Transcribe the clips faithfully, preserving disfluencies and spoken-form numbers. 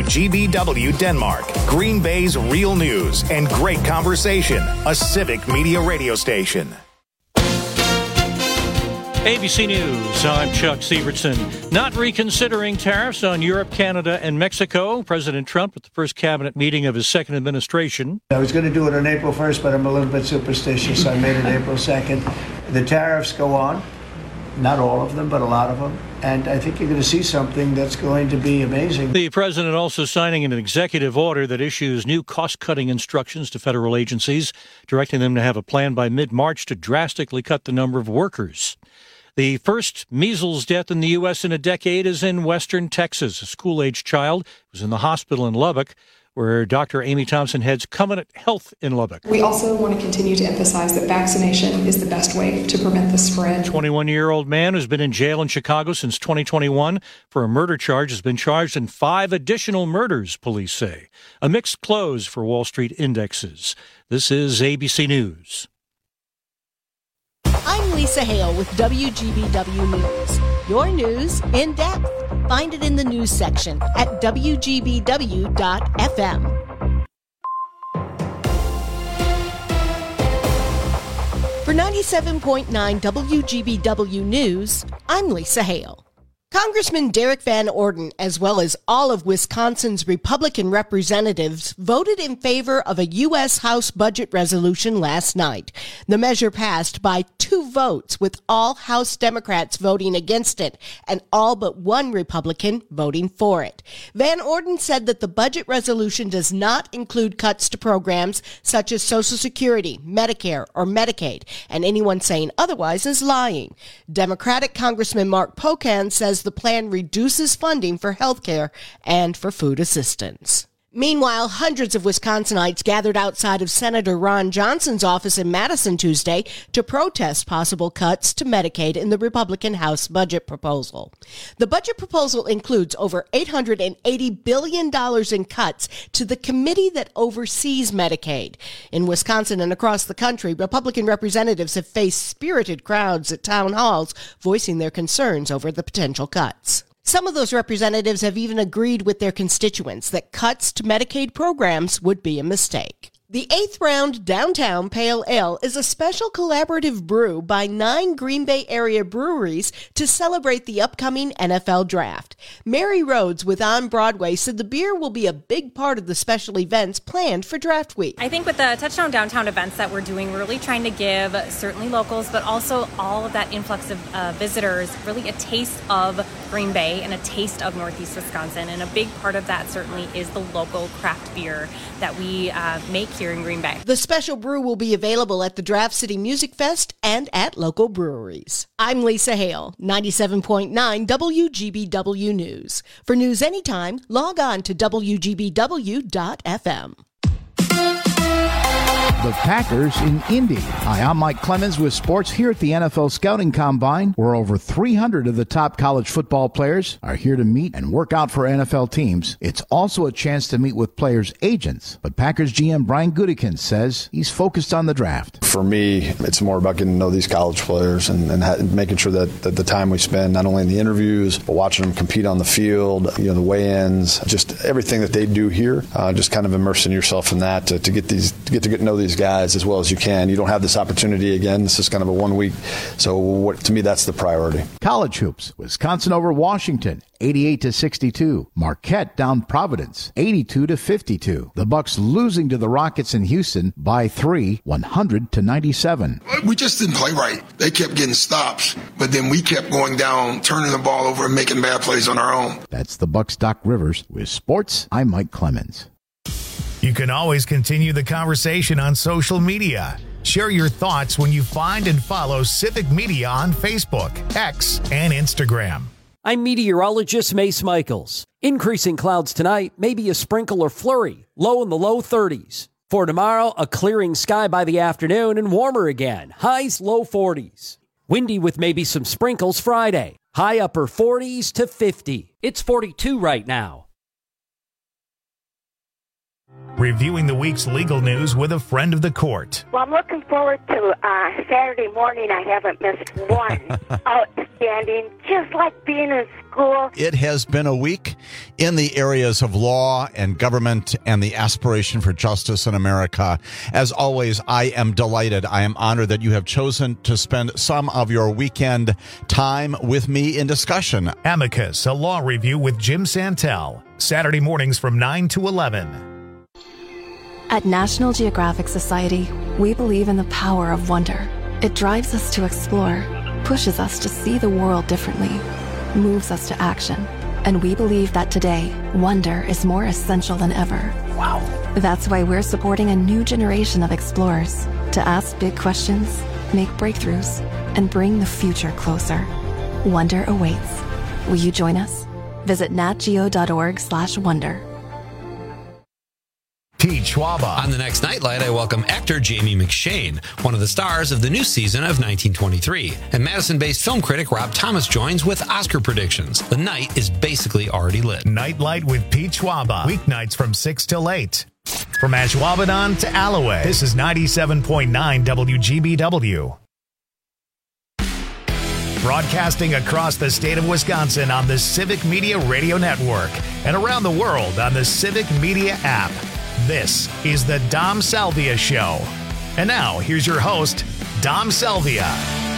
G B W Denmark, Green Bay's real news and great conversation, a civic media radio station. A B C News, I'm Chuck Sievertson. Not reconsidering tariffs on Europe, Canada, and Mexico. President Trump at the first cabinet meeting of his second administration. I was going to do it on April first, but I'm a little bit superstitious, so I made it April second. The tariffs go on, not all of them, but a lot of them. And I think you're going to see something that's going to be amazing. The president also signing an executive order that issues new cost-cutting instructions to federal agencies, directing them to have a plan by mid-March to drastically cut the number of workers. The first measles death in the U S in a decade is in western Texas. A school-aged child was in the hospital in Lubbock, where Doctor Amy Thompson heads Covenant Health in Lubbock. We also want to continue to emphasize that vaccination is the best way to prevent the spread. twenty-one-year-old man who's been in jail in Chicago since twenty twenty-one for a murder charge has been charged in five additional murders, police say. A mixed close for Wall Street indexes. This is A B C News. I'm Lisa Hale with W G B W News. Your news in depth. Find it in the news section at W G B W dot F M. For ninety-seven point nine W G B W News, I'm Lisa Hale. Congressman Derek Van Orden, as well as all of Wisconsin's Republican representatives, voted in favor of a U S House budget resolution last night. The measure passed by two votes, with all House Democrats voting against it and all but one Republican voting for it. Van Orden said that the budget resolution does not include cuts to programs such as Social Security, Medicare, or Medicaid, and anyone saying otherwise is lying. Democratic Congressman Mark Pocan says the plan reduces funding for health care and for food assistance. Meanwhile, hundreds of Wisconsinites gathered outside of Senator Ron Johnson's office in Madison Tuesday to protest possible cuts to Medicaid in the Republican House budget proposal. The budget proposal includes over eight hundred eighty billion dollars in cuts to the committee that oversees Medicaid. In Wisconsin and across the country, Republican representatives have faced spirited crowds at town halls voicing their concerns over the potential cuts. Some of those representatives have even agreed with their constituents that cuts to Medicaid programs would be a mistake. The eighth round Downtown Pale Ale is a special collaborative brew by nine Green Bay area breweries to celebrate the upcoming N F L draft. Mary Rhodes with On Broadway said the beer will be a big part of the special events planned for draft week. I think with the Touchdown Downtown events that we're doing, we're really trying to give certainly locals, but also all of that influx of uh, visitors, really a taste of Green Bay and a taste of Northeast Wisconsin. And a big part of that certainly is the local craft beer that we uh, make here in Green Bay. The special brew will be available at the Draft City Music Fest and at local breweries. I'm Lisa Hale, ninety-seven point nine W G B W News. For news anytime, log on to W G B W dot F M. The Packers in Indy. Hi, I'm Mike Clemens with sports here at the N F L Scouting Combine, where over three hundred of the top college football players are here to meet and work out for N F L teams. It's also a chance to meet with players' agents, but Packers G M Brian Gutekunst says he's focused on the draft. For me, it's more about getting to know these college players and, and ha- making sure that, that the time we spend, not only in the interviews, but watching them compete on the field, you know, the weigh-ins, just everything that they do here, uh, just kind of immersing yourself in that to, to get these, to get to get to know these guys as well as you can. You don't have this opportunity again. This is kind of a one week. So what, to me, that's the priority. College hoops. Wisconsin over Washington, eighty-eight to sixty-two. Marquette down Providence, eighty-two to fifty-two. The Bucks losing to the Rockets in Houston by three, one hundred to ninety-seven. We just didn't play right. They kept getting stops, but then we kept going down, turning the ball over and making bad plays on our own. That's the Bucks' Doc Rivers. With sports, I'm Mike Clemens. You can always continue the conversation on social media. Share your thoughts when you find and follow Civic Media on Facebook, X, and Instagram. I'm meteorologist Mace Michaels. Increasing clouds tonight, maybe a sprinkle or flurry, low in the low thirties. For tomorrow, a clearing sky by the afternoon and warmer again, highs low forties. Windy with maybe some sprinkles Friday, high upper forties to fifty. It's forty-two right now. reviewing the week's legal news with a friend of the court. Well, I'm looking forward to uh, Saturday morning. I haven't missed one. Outstanding, just like being in school. It has been a week in the areas of law and government and the aspiration for justice in America. As always, I am delighted. I am honored that you have chosen to spend some of your weekend time with me in discussion. Amicus, a law review with Jim Santel. Saturday mornings from nine to eleven. At National Geographic Society, we believe in the power of wonder. It drives us to explore, pushes us to see the world differently, moves us to action. And we believe that today, wonder is more essential than ever. Wow. That's why we're supporting a new generation of explorers to ask big questions, make breakthroughs, and bring the future closer. Wonder awaits. Will you join us? Visit natgeo.org slash wonder. Pete Schwaba. On the next Nightlight, I welcome actor Jamie McShane, one of the stars of the new season of nineteen twenty-three. And Madison-based film critic Rob Thomas joins with Oscar predictions. The night is basically already lit. Nightlight with Pete Schwaba. Weeknights from six till eight. From Ashwaubenon to Alloway, this is ninety-seven point nine W G B W. Broadcasting across the state of Wisconsin on the Civic Media Radio Network and around the world on the Civic Media app. This is the Dom Salvia Show. And now, here's your host, Dom Salvia.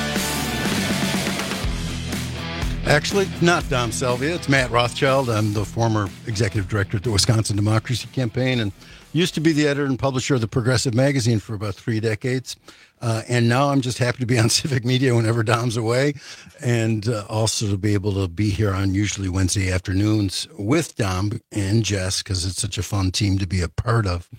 Actually, not Dom Salvia. It's Matt Rothschild. I'm the former executive director at the Wisconsin Democracy Campaign and used to be the editor and publisher of the Progressive Magazine for about three decades. Uh, and now I'm just happy to be on Civic Media whenever Dom's away, and uh, also to be able to be here on usually Wednesday afternoons with Dom and Jess, because it's such a fun team to be a part of.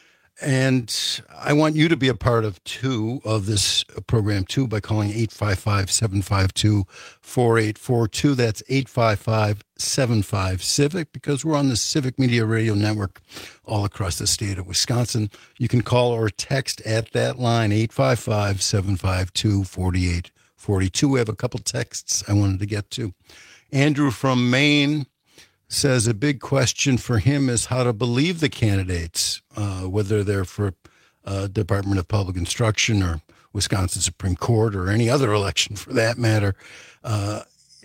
And I want you to be a part of, too, of this program, too, by calling eight five five, seven five two, four eight four two. That's eight five five, seven five, CIVIC, because we're on the Civic Media Radio Network all across the state of Wisconsin. You can call or text at that line, eight five five, seven five two, four eight four two. We have a couple texts I wanted to get to. Andrew from Maine says a big question for him is how to believe the candidates, uh, whether they're for uh, Department of Public Instruction or Wisconsin Supreme Court or any other election for that matter. Uh,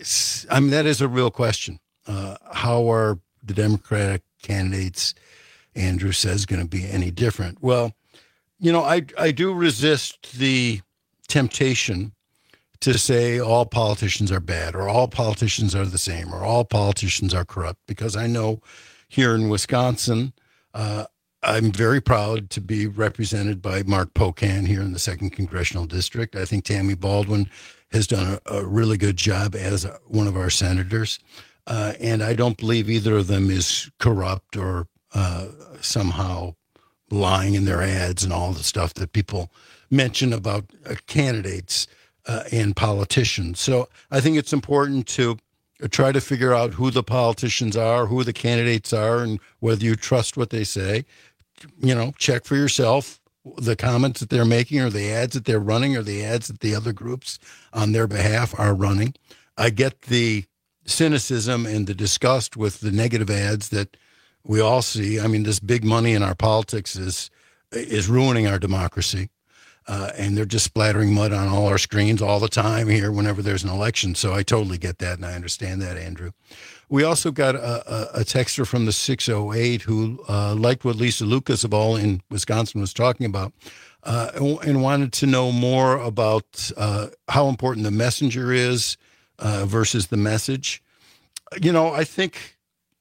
I mean, that is a real question. Uh, how are the Democratic candidates, Andrew says, going to be any different? Well, you know, I, I do resist the temptation to say all politicians are bad or all politicians are the same or all politicians are corrupt, because I know here in Wisconsin, uh, I'm very proud to be represented by Mark Pocan here in the second Congressional District. I think Tammy Baldwin has done a, a really good job as a, one of our senators. Uh, and I don't believe either of them is corrupt or uh, somehow lying in their ads and all the stuff that people mention about uh, candidates Uh, and politicians. So I think it's important to try to figure out who the politicians are, who the candidates are, and whether you trust what they say. You know, check for yourself the comments that they're making or the ads that they're running or the ads that the other groups on their behalf are running. I get the cynicism and the disgust with the negative ads that we all see. I mean, this big money in our politics is is ruining our democracy. Uh, and they're just splattering mud on all our screens all the time here whenever there's an election. So I totally get that, and I understand that, Andrew. We also got a, a, a texter from the six oh eight who uh, liked what Lisa Lucas of All in Wisconsin was talking about uh, and, and wanted to know more about uh, how important the messenger is uh, versus the message. You know, I think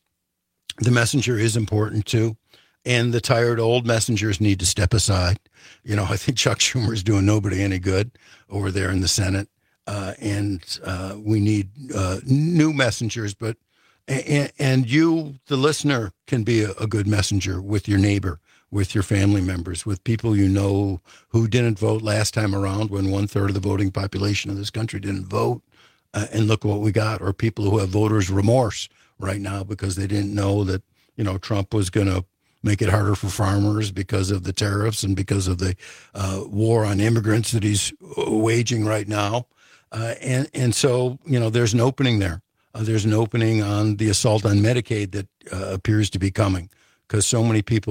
the messenger is important, too. And the tired old messengers need to step aside. You know, I think Chuck Schumer is doing nobody any good over there in the Senate. Uh, and uh, we need uh, new messengers. But and, and you, the listener, can be a, a good messenger with your neighbor, with your family members, with people you know who didn't vote last time around when one third of the voting population of this country didn't vote. Uh, and look what we got. Or people who have voters' remorse right now because they didn't know that, you know, Trump was going to make it harder for farmers because of the tariffs and because of the uh, war on immigrants that he's waging right now. Uh, and, and so, you know, there's an opening there. Uh, there's an opening on the assault on Medicaid that uh, appears to be coming because so many people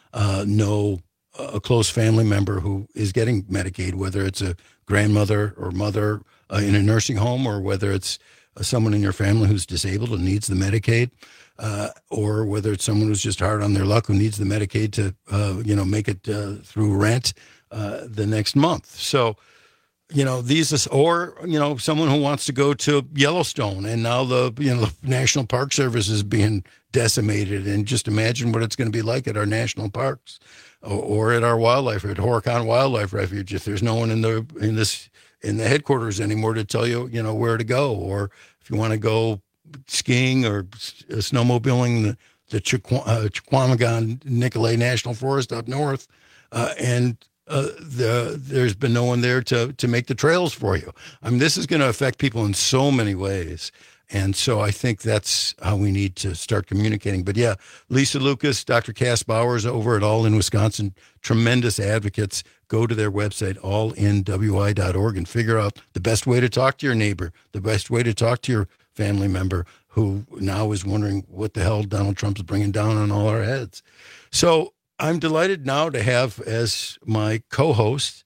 uh, know a close family member who is getting Medicaid, whether it's a grandmother or mother uh, in a nursing home, or whether it's uh, someone in your family who's disabled and needs the Medicaid, uh, or whether it's someone who's just hard on their luck who needs the Medicaid to, uh, you know, make it uh, through rent uh, the next month. So, you know, these is, or, you know, someone who wants to go to Yellowstone, and now the, you know, the National Park Service is being decimated, and just imagine what it's going to be like at our national parks or, or at our wildlife, at Horicon Wildlife Refuge, if there's no one in the, in this, in the headquarters anymore to tell you, you know, where to go, or if you want to go skiing or snowmobiling, the, the Chiqu- uh, Chequamegon Nicolet National Forest up north, uh, and Uh, the, there's been no one there to to make the trails for you. I mean, this is going to affect people in so many ways. And so I think that's how we need to start communicating. But yeah, Lisa Lucas, Doctor Cass Bowers over at All In Wisconsin, tremendous advocates. Go to their website, all in w i dot org, and figure out the best way to talk to your neighbor, the best way to talk to your family member who now is wondering what the hell Donald Trump's bringing down on all our heads. So I'm delighted now to have as my co-host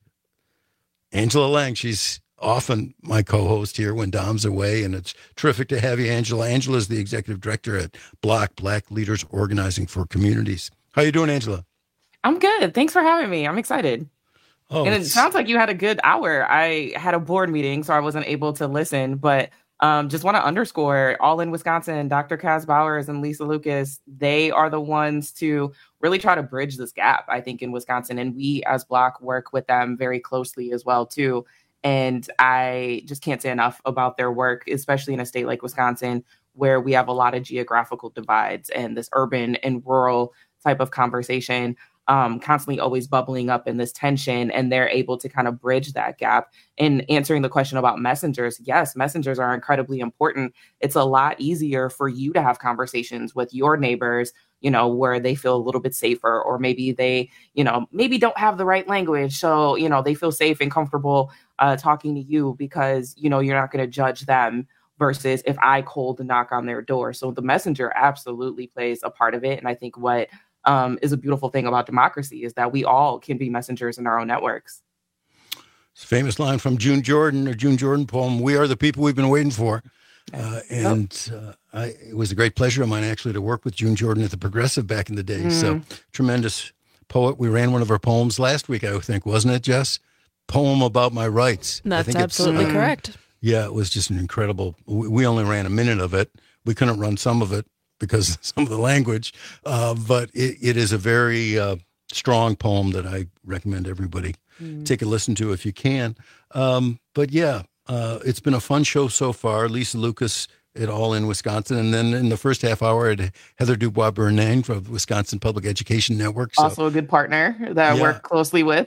Angela Lang. She's often my co-host here when Dom's away, and it's terrific to have you, Angela. Angela is the executive director at Block, Black Leaders Organizing for Communities. How you doing, Angela? I'm good. Thanks for having me. I'm excited. Oh, and it sounds like you had a good hour. I had a board meeting, so I wasn't able to listen, but Um, just want to underscore All In Wisconsin, Doctor Cass Bowers and Lisa Lucas, they are the ones to really try to bridge this gap, I think, in Wisconsin. And we as Block work with them very closely as well, too. And I just can't say enough about their work, especially in a state like Wisconsin, where we have a lot of geographical divides and this urban and rural type of conversation um, constantly always bubbling up in this tension, and they're able to kind of bridge that gap. And answering the question about messengers, yes, messengers are incredibly important. It's a lot easier for you to have conversations with your neighbors, you know, where they feel a little bit safer, or maybe they, you know, maybe don't have the right language. So, you know, they feel safe and comfortable uh, talking to you because, you know, you're not going to judge them versus if I cold knock on their door. So the messenger absolutely plays a part of it. And I think what Um, is a beautiful thing about democracy is that we all can be messengers in our own networks. It's a famous line from June Jordan, or June Jordan poem, "We are the people we've been waiting for." Uh, and uh, I, it was a great pleasure of mine actually to work with June Jordan at the Progressive back in the day. Mm. So tremendous poet. We ran one of her poems last week, I think, wasn't it, Jess? Poem about my rights. That's I think absolutely uh, correct. Yeah, it was just an incredible. We, we only ran a minute of it. We couldn't run some of it because of some of the language, uh, but it, it is a very uh, strong poem that I recommend everybody mm. take a listen to if you can. Um, but yeah, uh, it's been a fun show so far. Lisa Lucas at All In Wisconsin, and then in the first half hour, at Heather Dubois Bernang from Wisconsin Public Education Network. So, also a good partner that I yeah. work closely with.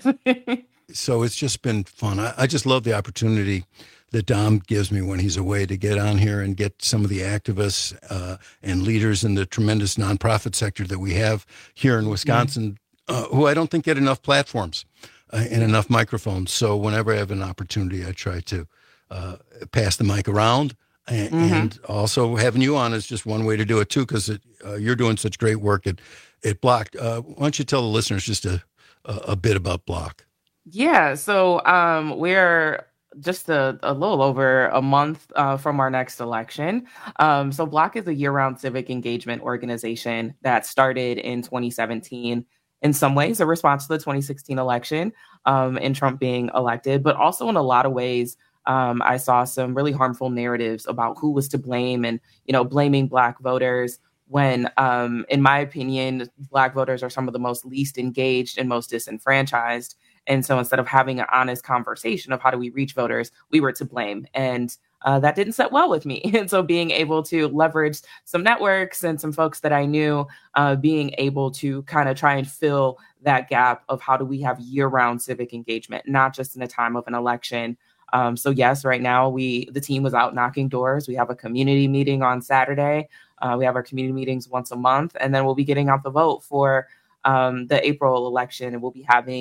So it's just been fun. I, I just love the opportunity that Dom gives me when he's away to get on here and get some of the activists uh, and leaders in the tremendous nonprofit sector that we have here in Wisconsin, uh, who I don't think get enough platforms uh, and enough microphones. So whenever I have an opportunity, I try to uh, pass the mic around. And, mm-hmm. and also having you on is just one way to do it too, because uh, you're doing such great work at, at Block. Uh, why don't you tell the listeners just a, a, a bit about Block? Yeah, so um, we're just a, a little over a month uh, from our next election. Um, so Block is a year-round civic engagement organization that started in twenty seventeen, in some ways a response to the twenty sixteen election um, and Trump being elected, but also in a lot of ways, um, I saw some really harmful narratives about who was to blame and, you know, blaming Black voters when, um, in my opinion, Black voters are some of the most least engaged and most disenfranchised. And so instead of having an honest conversation of how do we reach voters, we were to blame. And uh, that didn't sit well with me. And so being able to leverage some networks and some folks that I knew, uh, being able to kind of try and fill that gap of how do we have year-round civic engagement, not just in a time of an election. Um, so yes, right now we the team was out knocking doors. We have a community meeting on Saturday. Uh, we have our community meetings once a month, and then we'll be getting out the vote for um, the April election, and we'll be having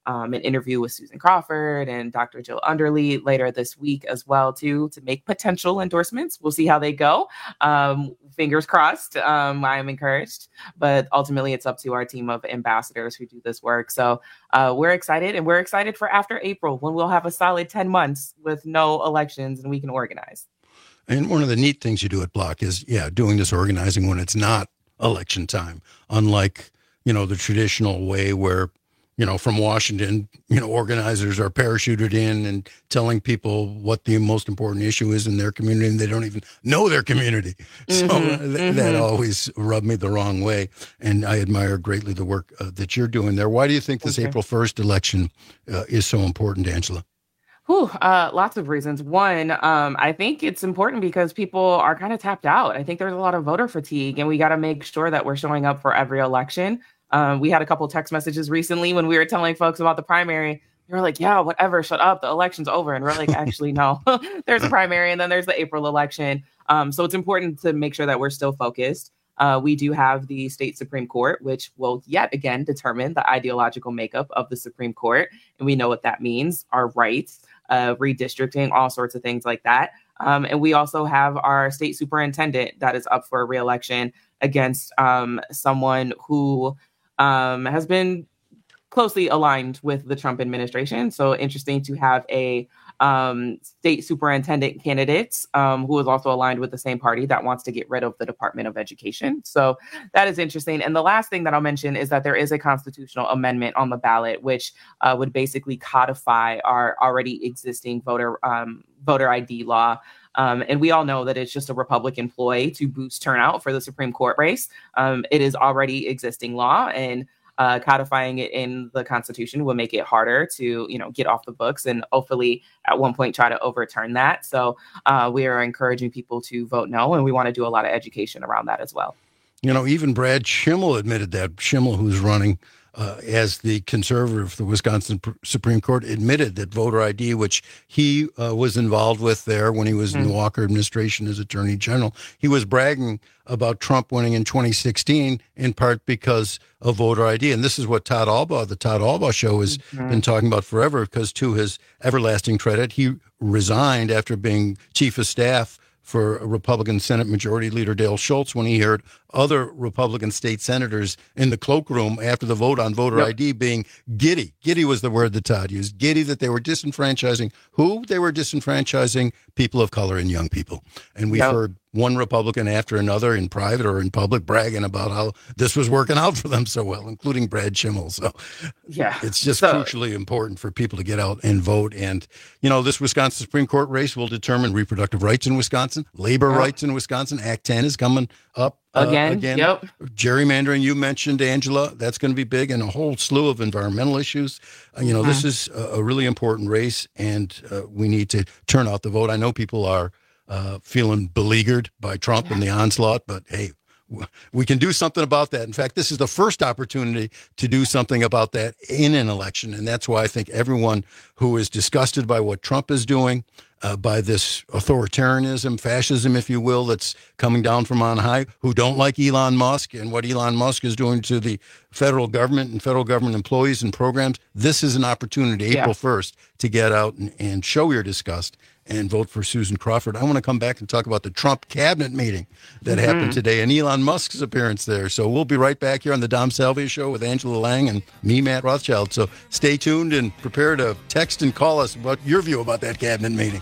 um, an interview with Susan Crawford and Doctor Jill Underly later this week as well, too, to make potential endorsements. We'll see how they go. Um, fingers crossed. Um, I am encouraged. But ultimately, it's up to our team of ambassadors who do this work. So uh, we're excited, and we're excited for after April, when we'll have a solid ten months with no elections and we can organize. And one of the neat things you do at Block is, yeah, doing this organizing when it's not election time, unlike, you know, the traditional way where, you know, from Washington, you know, organizers are parachuted in and telling people what the most important issue is in their community, and they don't even know their community. Mm-hmm, so th- mm-hmm. that always rubbed me the wrong way. And I admire greatly the work uh, that you're doing there. Why do you think this okay. April first election uh, is so important, Angela? Whew, uh, lots of reasons. One, um, I think it's important because people are kind of tapped out. I think there's a lot of voter fatigue, and we got to make sure that we're showing up for every election. Um, we had a couple text messages recently when we were telling folks about the primary. They were like, yeah, whatever, shut up. The election's over. And we're like, actually, no, there's a primary and then there's the April election. Um, so it's important to make sure that we're still focused. Uh, we do have the state Supreme Court, which will yet again determine the ideological makeup of the Supreme Court. And we know what that means, our rights, uh, redistricting, all sorts of things like that. Um, and we also have our state superintendent that is up for re-election against um, someone who um, has been closely aligned with the Trump administration. So interesting to have a um, state superintendent candidate um, who is also aligned with the same party that wants to get rid of the Department of Education. So that is interesting. And the last thing that I'll mention is that there is a constitutional amendment on the ballot, which uh, would basically codify our already existing voter um, voter I D law. Um, and we all know that it's just a Republican ploy to boost turnout for the Supreme Court race. Um, it is already existing law, and uh, codifying it in the Constitution will make it harder to, you know, get off the books and hopefully at one point try to overturn that. So uh, we are encouraging people to vote no, and we want to do a lot of education around that as well. You know, even Brad Schimmel admitted that. Schimmel, who's running Uh, as the conservative for the Wisconsin Supreme Court, admitted that voter I D, which he uh, was involved with there when he was mm-hmm. in the Walker administration as Attorney General, he was bragging about Trump winning in twenty sixteen, in part because of voter I D. And this is what Todd Albaugh, the Todd Albaugh Show, has mm-hmm. been talking about forever, because to his everlasting credit, he resigned after being chief of staff for Republican Senate Majority Leader Dale Schultz when he heard other Republican state senators in the cloakroom after the vote on voter yep. I D being giddy. Giddy was the word that Todd used. Giddy that they were disenfranchising who? They were disenfranchising people of color and young people. And we've yep. heard one Republican after another in private or in public bragging about how this was working out for them so well, including Brad Schimmel. So yeah, it's just so, crucially important for people to get out and vote. And, you know, this Wisconsin Supreme Court race will determine reproductive rights in Wisconsin, labor yeah. rights in Wisconsin. Act ten is coming up. Uh, again, again, yep. Gerrymandering, you mentioned, Angela, that's going to be big, and a whole slew of environmental issues. Uh, you know, mm-hmm. this is a, a really important race, and uh, we need to turn out the vote. I know people are uh, feeling beleaguered by Trump yeah. and the onslaught, but hey, w- we can do something about that. In fact, this is the first opportunity to do something about that in an election, and that's why I think everyone who is disgusted by what Trump is doing, Uh, by this authoritarianism, fascism, if you will, that's coming down from on high, who don't like Elon Musk and what Elon Musk is doing to the federal government and federal government employees and programs. This is an opportunity, yeah. April first, to get out and, and show your disgust and vote for Susan Crawford. I want to come back and talk about the Trump cabinet meeting that mm-hmm. happened today and Elon Musk's appearance there. So we'll be right back here on the Dom Salvia Show with Angela Lang and me, Matt Rothschild. So stay tuned and prepare to text and call us about your view about that cabinet meeting.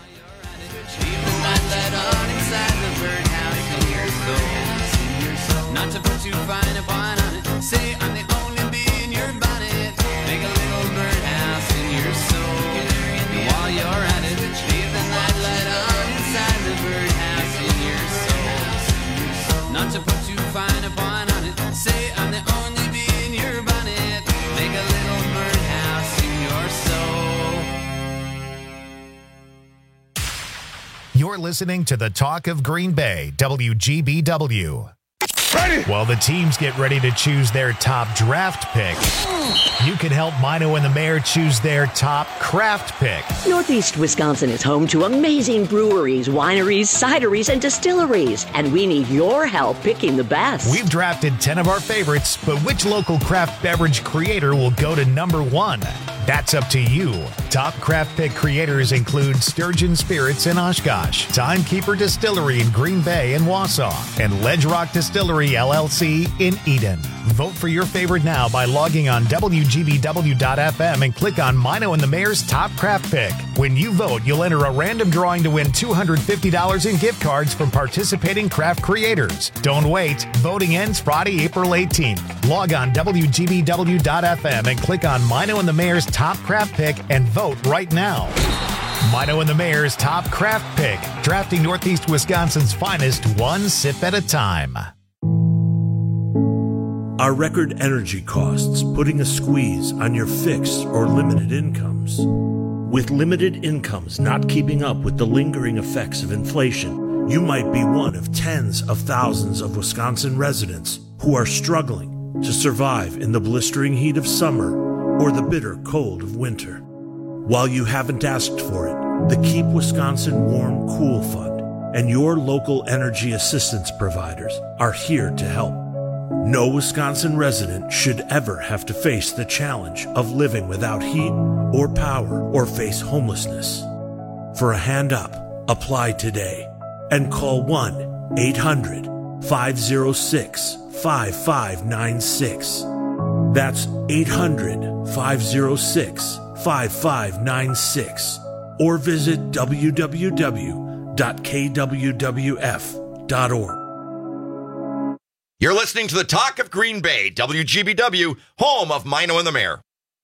Not to put too fine a point on it. Say I'm the only bee in your bonnet. Make a little birdhouse in your soul. And while you're at it, leave the nightlight on inside the birdhouse in your soul. Not to put too fine a point on it. Say I'm the only bee in your bonnet. Make a little birdhouse in your soul. You're listening to the Talk of Green Bay, W G B W. Ready. While the teams get ready to choose their top draft pick, you can help Mino and the Mayor choose their top craft pick. Northeast Wisconsin is home to amazing breweries, wineries, cideries, and distilleries, and we need your help picking the best. We've drafted ten of our favorites, but which local craft beverage creator will go to number one? That's up to you. Top craft pick creators include Sturgeon Spirits in Oshkosh, Timekeeper Distillery in Green Bay and Wausau, and Ledge Rock Distillery, L L C in Eden. Vote for your favorite now by logging on W G B W dot F M and click on Mino and the Mayor's Top Craft Pick. When you vote, you'll enter a random drawing to win two hundred fifty dollars in gift cards from participating craft creators. Don't wait. Voting ends Friday, April eighteenth. Log on W G B W dot F M and click on Mino and the Mayor's Top Craft Pick and vote right now. Mino and the Mayor's Top Craft Pick, drafting Northeast Wisconsin's finest one sip at a time. Are record energy costs putting a squeeze on your fixed or limited incomes? With limited incomes not keeping up with the lingering effects of inflation, you might be one of tens of thousands of Wisconsin residents who are struggling to survive in the blistering heat of summer or the bitter cold of winter. While you haven't asked for it, the Keep Wisconsin Warm Cool Fund and your local energy assistance providers are here to help. No Wisconsin resident should ever have to face the challenge of living without heat or power or face homelessness. For a hand up, apply today and call one eight hundred five oh six five five nine six. That's eight hundred five oh six five five nine six or visit w w w dot k w w f dot org. You're listening to the Talk of Green Bay, W G B W, home of Mino and the Mayor.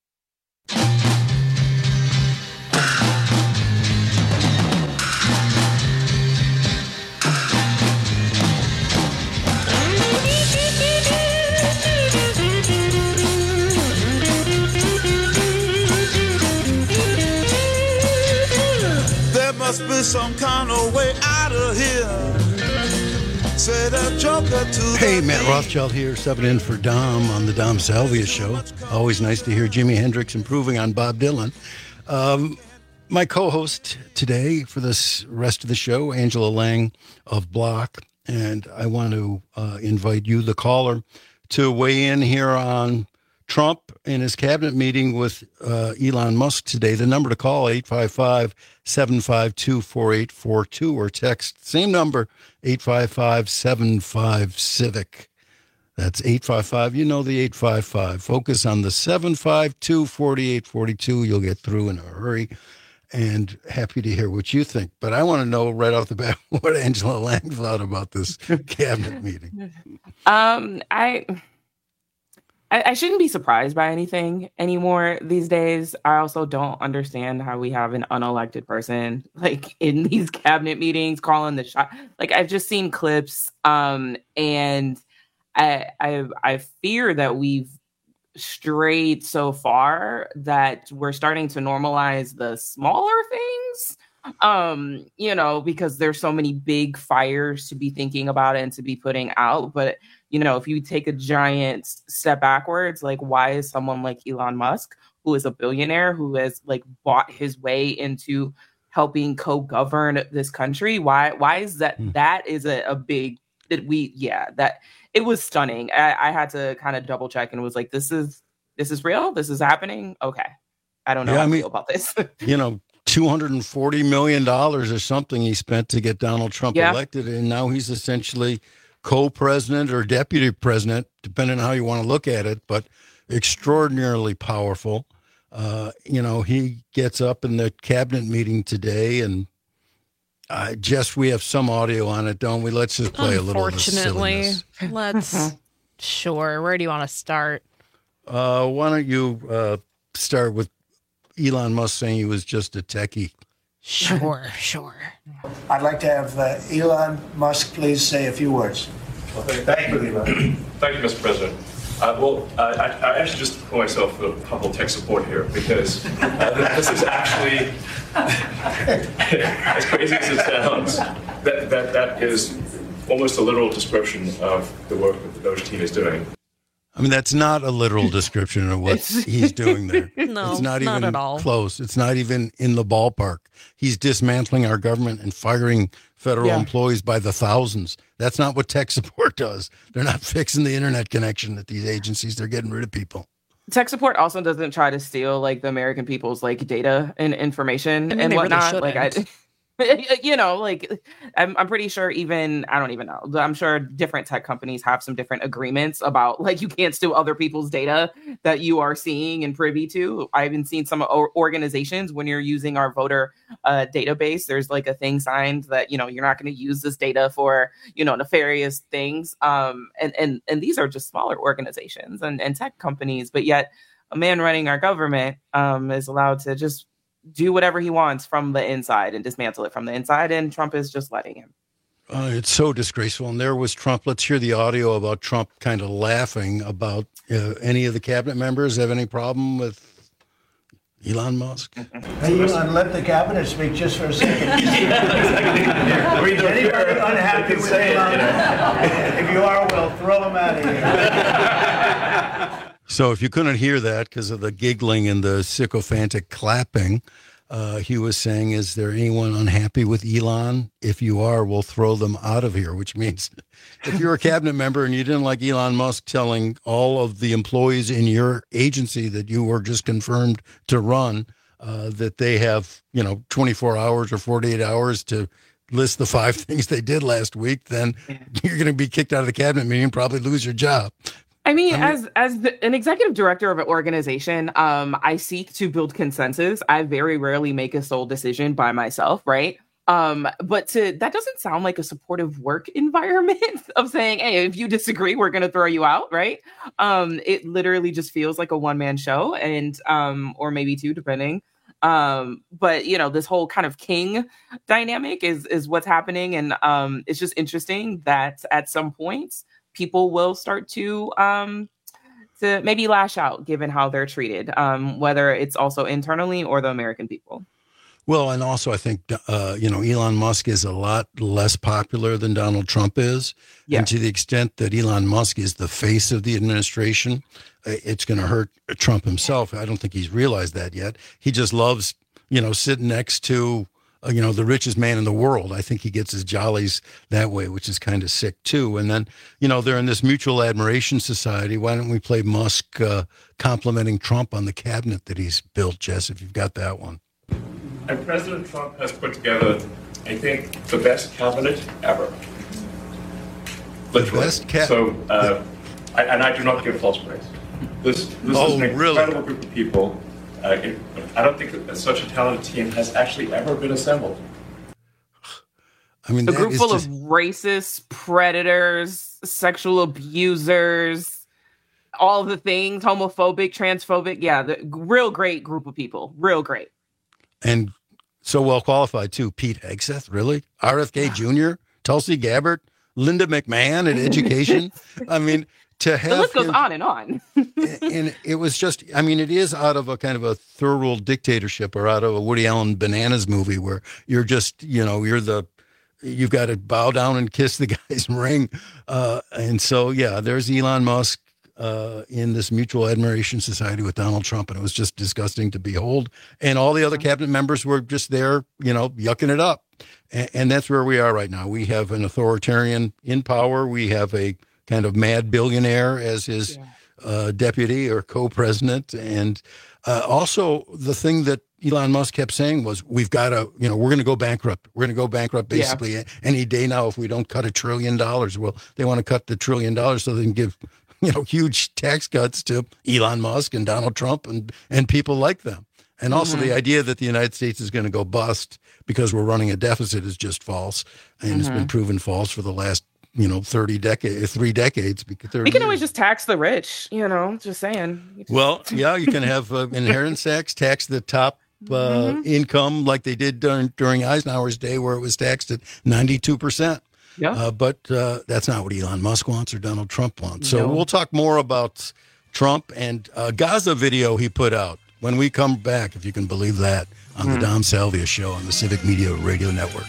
There must be some kind of way out of here. Said a joker to Hey, Matt Rothschild here, subbing in for Dom on the Dom Salvia Show. Always nice to hear Jimi Hendrix improving on Bob Dylan. Um, my co-host today for this rest of the show, Angela Lang of Block, and I want to uh, invite you, the caller, to weigh in here on Trump and his cabinet meeting with uh, Elon Musk today. The number to call, eight five five, seven five two, four eight four two, or text, same number, eight five five, seven five, civic. That's eight five five, you know the eight five five. Focus on the seven five two, four eight four two. You'll get through in a hurry. And happy to hear what you think. But I want to know right off the bat what Angela Lang thought about this cabinet meeting. Um, I... I shouldn't be surprised by anything anymore these days. I also don't understand how we have an unelected person like in these cabinet meetings calling the shot. Like I've just seen clips, um, and I, I I fear that we've strayed so far that we're starting to normalize the smaller things. Um, you know, because there's so many big fires to be thinking about and to be putting out, but. You know, if you take a giant step backwards, like why is someone like Elon Musk, who is a billionaire, who has like bought his way into helping co-govern this country, why why is that mm. that is a, a big that we yeah that it was stunning. I, I had to kind of double check and was like, this is this is real, this is happening. Okay, I don't know yeah, how I I mean, feel about this. You know, two hundred forty million dollars or something he spent to get Donald Trump yeah. elected, and now he's essentially co-president or deputy president, depending on how you want to look at it, but extraordinarily powerful. Uh, you know, he gets up in the cabinet meeting today, and uh, Jess, we have some audio on it, don't we? Let's just play a little of the silliness. Let's, sure. Where do you want to start? Uh, why don't you uh, start with Elon Musk saying he was just a techie? Sure, sure. I'd like to have uh, Elon Musk please say a few words. Well, thank, thank you, Elon. Thank you, Mister President. Uh, well, uh, I, I actually just call myself a humble tech support here because uh, this is actually, as crazy as it sounds, that, that, that is almost a literal description of the work that the Doge team is doing. I mean, that's not a literal description of what he's doing there. No, it's not, not even at all. close. It's not even in the ballpark. He's dismantling our government and firing federal Yeah. employees by the thousands. That's not what tech support does. They're not fixing the internet connection at these agencies. They're getting rid of people. Tech support also doesn't try to steal like the American people's like data and information I mean, and they really whatnot. like I, shouldn't. you know, like I'm, I'm pretty sure even I don't even know. I'm sure different tech companies have some different agreements about like you can't steal other people's data that you are seeing and privy to. I've even seen some o- organizations when you're using our voter uh, database, there's like a thing signed that, you know, you're not going to use this data for, you know, nefarious things. Um, and, and, and these are just smaller organizations and, and tech companies, but yet a man running our government um, is allowed to just do whatever he wants from the inside and dismantle it from the inside. And Trump is just letting him. Uh, it's so disgraceful. And there was Trump. Let's hear the audio about Trump kind of laughing about uh, any of the cabinet members have any problem with Elon Musk. Hey, Elon, let the cabinet speak just for a second. Is anybody unhappy with Elon? If you are, well, throw him out of here. So if you couldn't hear that because of the giggling and the sycophantic clapping, uh, he was saying, is there anyone unhappy with Elon? If you are, we'll throw them out of here, which means if you're a cabinet member and you didn't like Elon Musk telling all of the employees in your agency that you were just confirmed to run, uh, that they have, you know, twenty-four hours or forty-eight hours to list the five things they did last week, then you're going to be kicked out of the cabinet meeting and probably lose your job. I mean, I mean, as as the, an executive director of an organization, um, I seek to build consensus. I very rarely make a sole decision by myself, right? Um, but to that doesn't sound like a supportive work environment of saying, hey, if you disagree, we're going to throw you out, right? Um, it literally just feels like a one-man show, and um, or maybe two, depending. Um, but you know, this whole kind of king dynamic is is what's happening, and um, it's just interesting that at some points people will start to um, to maybe lash out given how they're treated, um, whether it's also internally or the American people. Well, and also I think, uh, you know, Elon Musk is a lot less popular than Donald Trump is. Yeah. And to the extent that Elon Musk is the face of the administration, it's going to hurt Trump himself. I don't think he's realized that yet. He just loves, you know, sitting next to, uh, you know, the richest man in the world. I think he gets his jollies that way, which is kind of sick too. And then, you know, they're in this mutual admiration society. Why don't we play Musk uh, complimenting Trump on the cabinet that he's built, Jess, if you've got that one. And President Trump has put together, I think, the best cabinet ever. Literally. Best cabinet. So, uh, I, and I do not give false praise. This, this Oh, is an really? incredible group of people. Uh, it, I don't think that such a talented team has actually ever been assembled. I mean, A that group is full just- of racists, predators, sexual abusers, all the things, homophobic, transphobic. Yeah, the real great group of people. Real great. And so well qualified too. Pete Hegseth, really? R F K Junior, Tulsi Gabbard, Linda McMahon at education. I mean, to have The list goes him- on and on. and it was just, I mean, it is out of a kind of a third world dictatorship or out of a Woody Allen Bananas movie where you're just, you know, you're the, you've got to bow down and kiss the guy's ring. Uh, and so, yeah, there's Elon Musk uh, in this mutual admiration society with Donald Trump. And it was just disgusting to behold. And all the other cabinet members were just there, you know, yucking it up. And, and that's where we are right now. We have an authoritarian in power. We have a kind of mad billionaire as his yeah. uh, deputy or co-president. And uh, also the thing that Elon Musk kept saying was, we've got to, you know, we're going to go bankrupt. We're going to go bankrupt basically yeah. any day now if we don't cut a trillion dollars. Well, they want to cut the trillion dollars so they can give, you know, huge tax cuts to Elon Musk and Donald Trump and, and people like them. And also mm-hmm. the idea that the United States is going to go bust because we're running a deficit is just false. And mm-hmm. it's been proven false for the last, you know, thirty decades, three decades. Because we can always just tax the rich, you know, just saying. Well, yeah, you can have uh, inheritance tax, tax the top uh, mm-hmm. income like they did during, during Eisenhower's day where it was taxed at ninety-two percent. Yeah. Uh, but uh, that's not what Elon Musk wants or Donald Trump wants. So No. we'll talk more about Trump and uh, Gaza video he put out when we come back, if you can believe that, on mm. the Dom Salvia Show on the Civic Media Radio Network.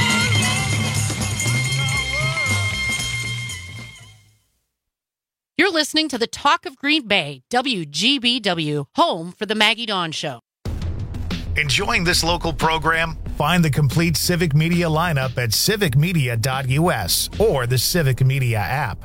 You're listening to the Talk of Green Bay, W G B W, home for the Maggie Dawn Show. Enjoying this local program? Find the complete Civic Media lineup at civic media dot u s or the Civic Media app.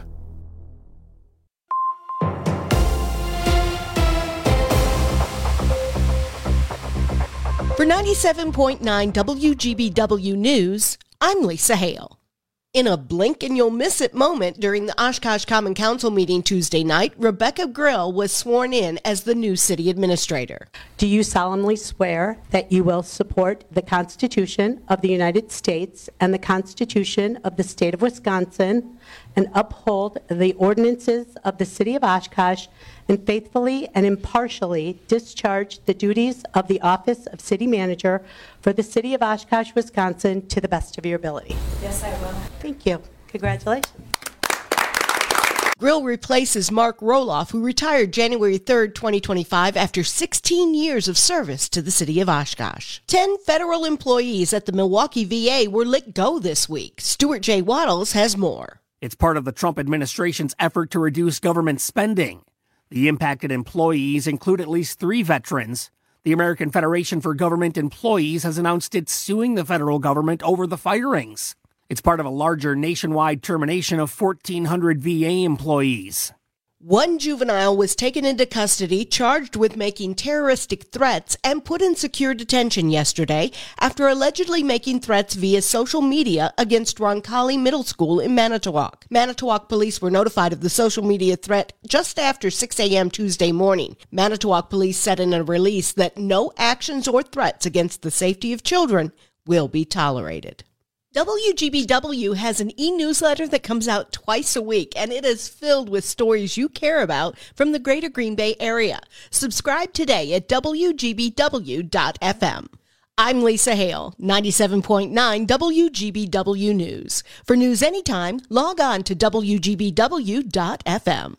For ninety-seven point nine W G B W News, I'm Lisa Hale. In a blink and you'll miss it moment during the Oshkosh Common Council meeting Tuesday night, Rebecca Grill was sworn in as the new city administrator. Do you solemnly swear that you will support the Constitution of the United States and the Constitution of the State of Wisconsin and uphold the ordinances of the City of Oshkosh and faithfully and impartially discharge the duties of the office of City Manager for the City of Oshkosh, Wisconsin to the best of your ability? Yes, I will. Thank you. Congratulations. Grill replaces Mark Roloff, who retired January third, twenty twenty-five after sixteen years of service to the city of Oshkosh. Ten federal employees at the Milwaukee V A were let go this week. Stuart J. Waddles has more. It's part of the Trump administration's effort to reduce government spending. The impacted employees include at least three veterans. The American Federation for Government Employees has announced it's suing the federal government over the firings. It's part of a larger nationwide termination of fourteen hundred V A employees. One juvenile was taken into custody, charged with making terroristic threats, and put in secure detention yesterday after allegedly making threats via social media against Roncalli Middle School in Manitowoc. Manitowoc police were notified of the social media threat just after six a.m. Tuesday morning. Manitowoc police said in a release that no actions or threats against the safety of children will be tolerated. W G B W has an e-newsletter that comes out twice a week, and it is filled with stories you care about from the greater Green Bay area. Subscribe today at w g b w dot f m. I'm Lisa Hale, ninety-seven point nine W G B W News. For news anytime, log on to w g b w dot f m.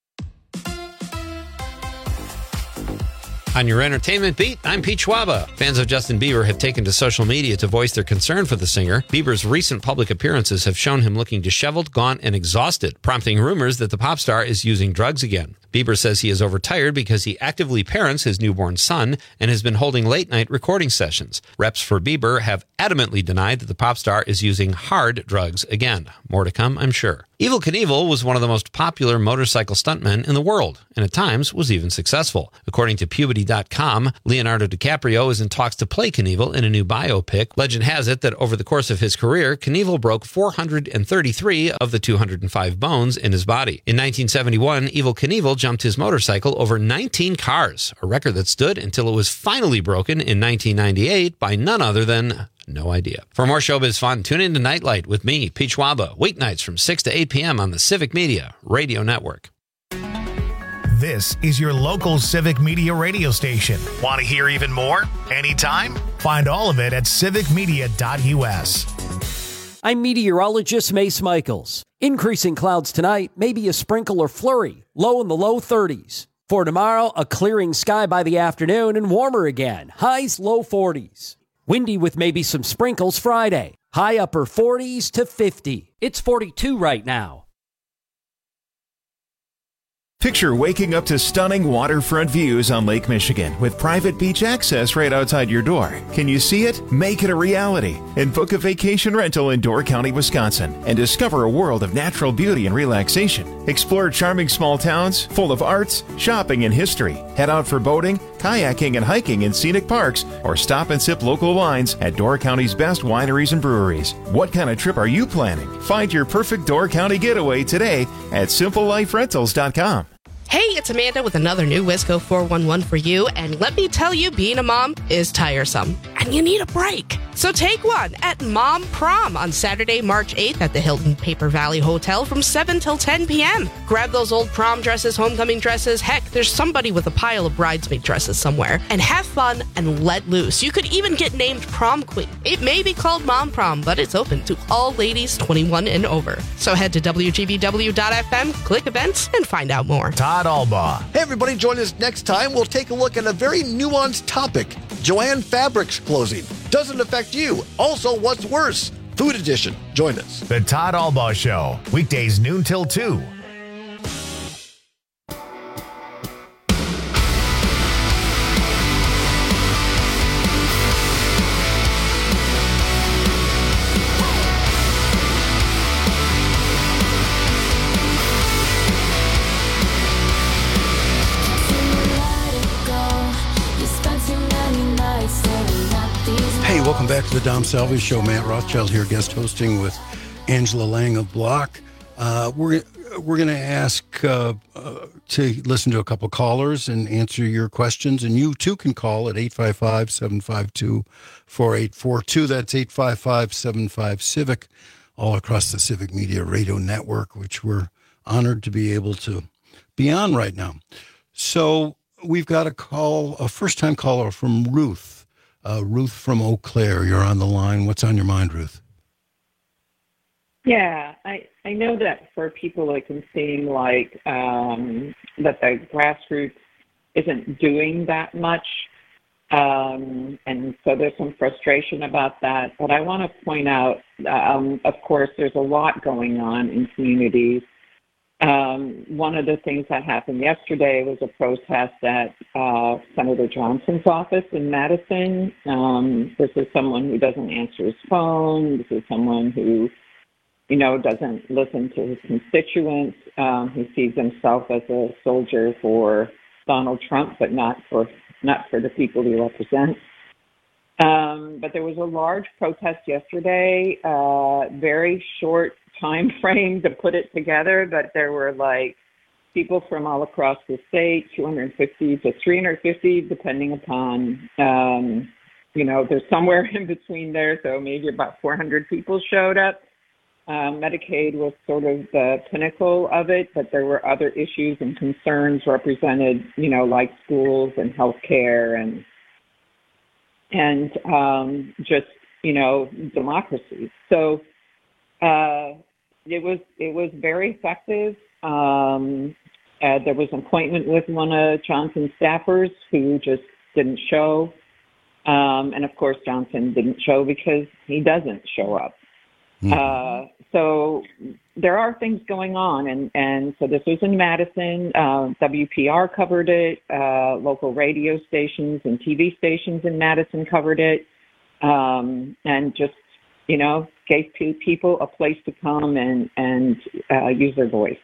On your entertainment beat, I'm Pete Schwaba. Fans of Justin Bieber have taken to social media to voice their concern for the singer. Bieber's recent public appearances have shown him looking disheveled, gaunt, and exhausted, prompting rumors that the pop star is using drugs again. Bieber says he is overtired because he actively parents his newborn son and has been holding late-night recording sessions. Reps for Bieber have adamantly denied that the pop star is using hard drugs again. More to come, I'm sure. Evel Knievel was one of the most popular motorcycle stuntmen in the world, and at times was even successful. According to Puberty dot com, Leonardo DiCaprio is in talks to play Knievel in a new biopic. Legend has it that over the course of his career, Knievel broke four hundred thirty-three of the two hundred five bones in his body. In nineteen seventy-one, Evel Knievel jumped his motorcycle over nineteen cars, a record that stood until it was finally broken in nineteen ninety-eight by none other than... no idea. For more showbiz fun, tune in to Nightlight with me, Pete Schwaba, weeknights from six to eight p.m. on the Civic Media Radio Network. This is your local Civic Media radio station. Want to hear even more? Anytime? Find all of it at civic media dot u s. I'm meteorologist Mace Michaels. Increasing clouds tonight, maybe a sprinkle or flurry, low in the low thirties. For tomorrow, a clearing sky by the afternoon and warmer again, highs low forties. Windy with maybe some sprinkles Friday, high upper forties to fifty. It's forty-two right now. Picture waking up to stunning waterfront views on Lake Michigan with private beach access right outside your door. Can you see it? Make it a reality and book a vacation rental in Door County, Wisconsin, and discover a world of natural beauty and relaxation. Explore charming small towns full of arts, shopping, and history. Head out for boating, kayaking, and hiking in scenic parks, or stop and sip local wines at Door County's best wineries and breweries. What kind of trip are you planning? Find your perfect Door County getaway today at simple life rentals dot com. Hey, it's Amanda with another new Wisco four one one for you, and let me tell you, being a mom is tiresome, and you need a break. So take one at Mom Prom on Saturday, March eighth at the Hilton Paper Valley Hotel from seven till ten p.m. Grab those old prom dresses, homecoming dresses, heck, there's somebody with a pile of bridesmaid dresses somewhere, and have fun and let loose. You could even get named prom queen. It may be called Mom Prom, but it's open to all ladies twenty-one and over. So head to w g b w dot f m, click events, and find out more. Todd Albaugh. Hey everybody, join us next time. We'll take a look at a very nuanced topic. Joanne Fabrics closing. Doesn't affect you. Also, what's worse? Food Edition. Join us. The Todd Albaugh Show. Weekdays noon till two. back to the Dom Salvi Show. Matt Rothschild here, guest hosting with Angela Lang of Block. Uh, we're we're going to ask uh, uh, to listen to a couple callers and answer your questions. And you, too, can call at eight five five, seven five two, four eight four two. That's eight five five, seven five, CIVIC, all across the Civic Media Radio Network, which we're honored to be able to be on right now. So we've got a call, a first-time caller from Ruth. Uh, Ruth from Eau Claire, you're on the line. What's on your mind, Ruth? Yeah, I, I know that for people it can seem like um, that the grassroots isn't doing that much, um, and so there's some frustration about that. But I want to point out, um, of course, there's a lot going on in communities. Um, one of the things that happened yesterday was a protest at uh, Senator Johnson's office in Madison. Um, this is someone who doesn't answer his phone. This is someone who, you know, doesn't listen to his constituents. Um, he sees himself as a soldier for Donald Trump, but not for not for the people he represents. Um, but there was a large protest yesterday, uh, very short time frame to put it together, but there were like people from all across the state, two hundred fifty to three hundred fifty, depending upon, um, you know, there's somewhere in between there, so maybe about four hundred people showed up. Um, Medicaid was sort of the pinnacle of it, but there were other issues and concerns represented, you know, like schools and healthcare and and um, just, you know, democracy. So uh, it was it was very effective. Um, uh, there was an appointment with one of Johnson's staffers who just didn't show. Um, and, of course, Johnson didn't show because he doesn't show up. Uh, so there are things going on, and, and so this was in Madison. Uh, W P R covered it. Uh, local radio stations and T V stations in Madison covered it, um, and just, you know, gave people a place to come and, and uh, use their voice.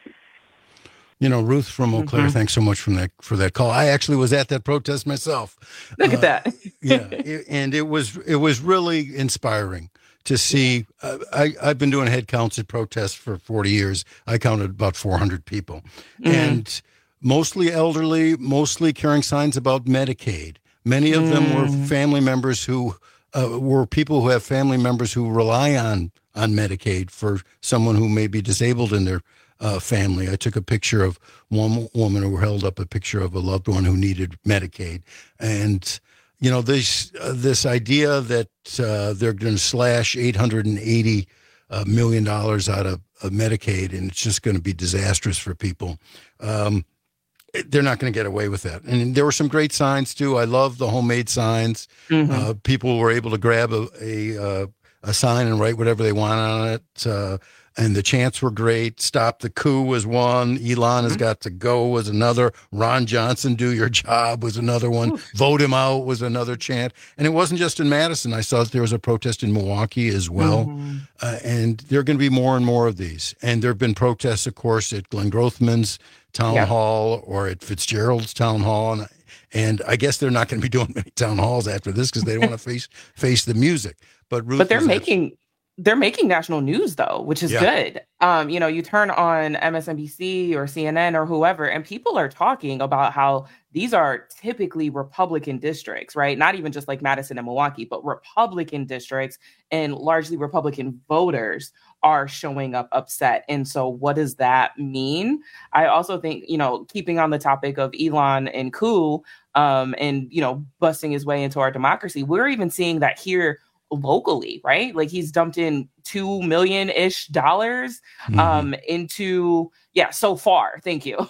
You know, Ruth from Eau Claire, mm-hmm. thanks so much for that for that call. I actually was at that protest myself. Look uh, at that. yeah, it, and it was it was really inspiring to see. Uh, I, I've been doing head counts at protests for forty years. I counted about four hundred people, mm-hmm. and mostly elderly, mostly carrying signs about Medicaid. Many of mm. them were family members who uh, were people who have family members who rely on on Medicaid for someone who may be disabled in their uh, family. I took a picture of one woman who held up a picture of a loved one who needed Medicaid, and you know, this uh, this idea that uh, they're going to slash eight hundred eighty uh, million dollars out of, of Medicaid, and it's just going to be disastrous for people. Um, they're not going to get away with that. And there were some great signs too. I love the homemade signs. Mm-hmm. Uh, people were able to grab a a, uh, a sign and write whatever they want on it. Uh, And the chants were great. Stop the coup was one. Elon has got to go was another. Ron Johnson, do your job was another one. Ooh. Vote him out was another chant. And it wasn't just in Madison. I saw that there was a protest in Milwaukee as well. Mm-hmm. Uh, and there are going to be more and more of these. And there have been protests, of course, at Glenn Grothman's town yeah. hall or at Fitzgerald's town hall. And, and I guess they're not going to be doing many town halls after this because they don't want to face face the music. But Ruth, but they're making... They're making national news, though, which is yeah. good. Um, you know, you turn on M S N B C or C N N or whoever, and people are talking about how these are typically Republican districts, right? Not even just like Madison and Milwaukee, but Republican districts, and largely Republican voters are showing up upset. And so what does that mean? I also think, you know, keeping on the topic of Elon and coup um, and, you know, busting his way into our democracy, we're even seeing that here locally, right? Like he's dumped in two million ish dollars um, mm-hmm. into, yeah, so far. Thank you.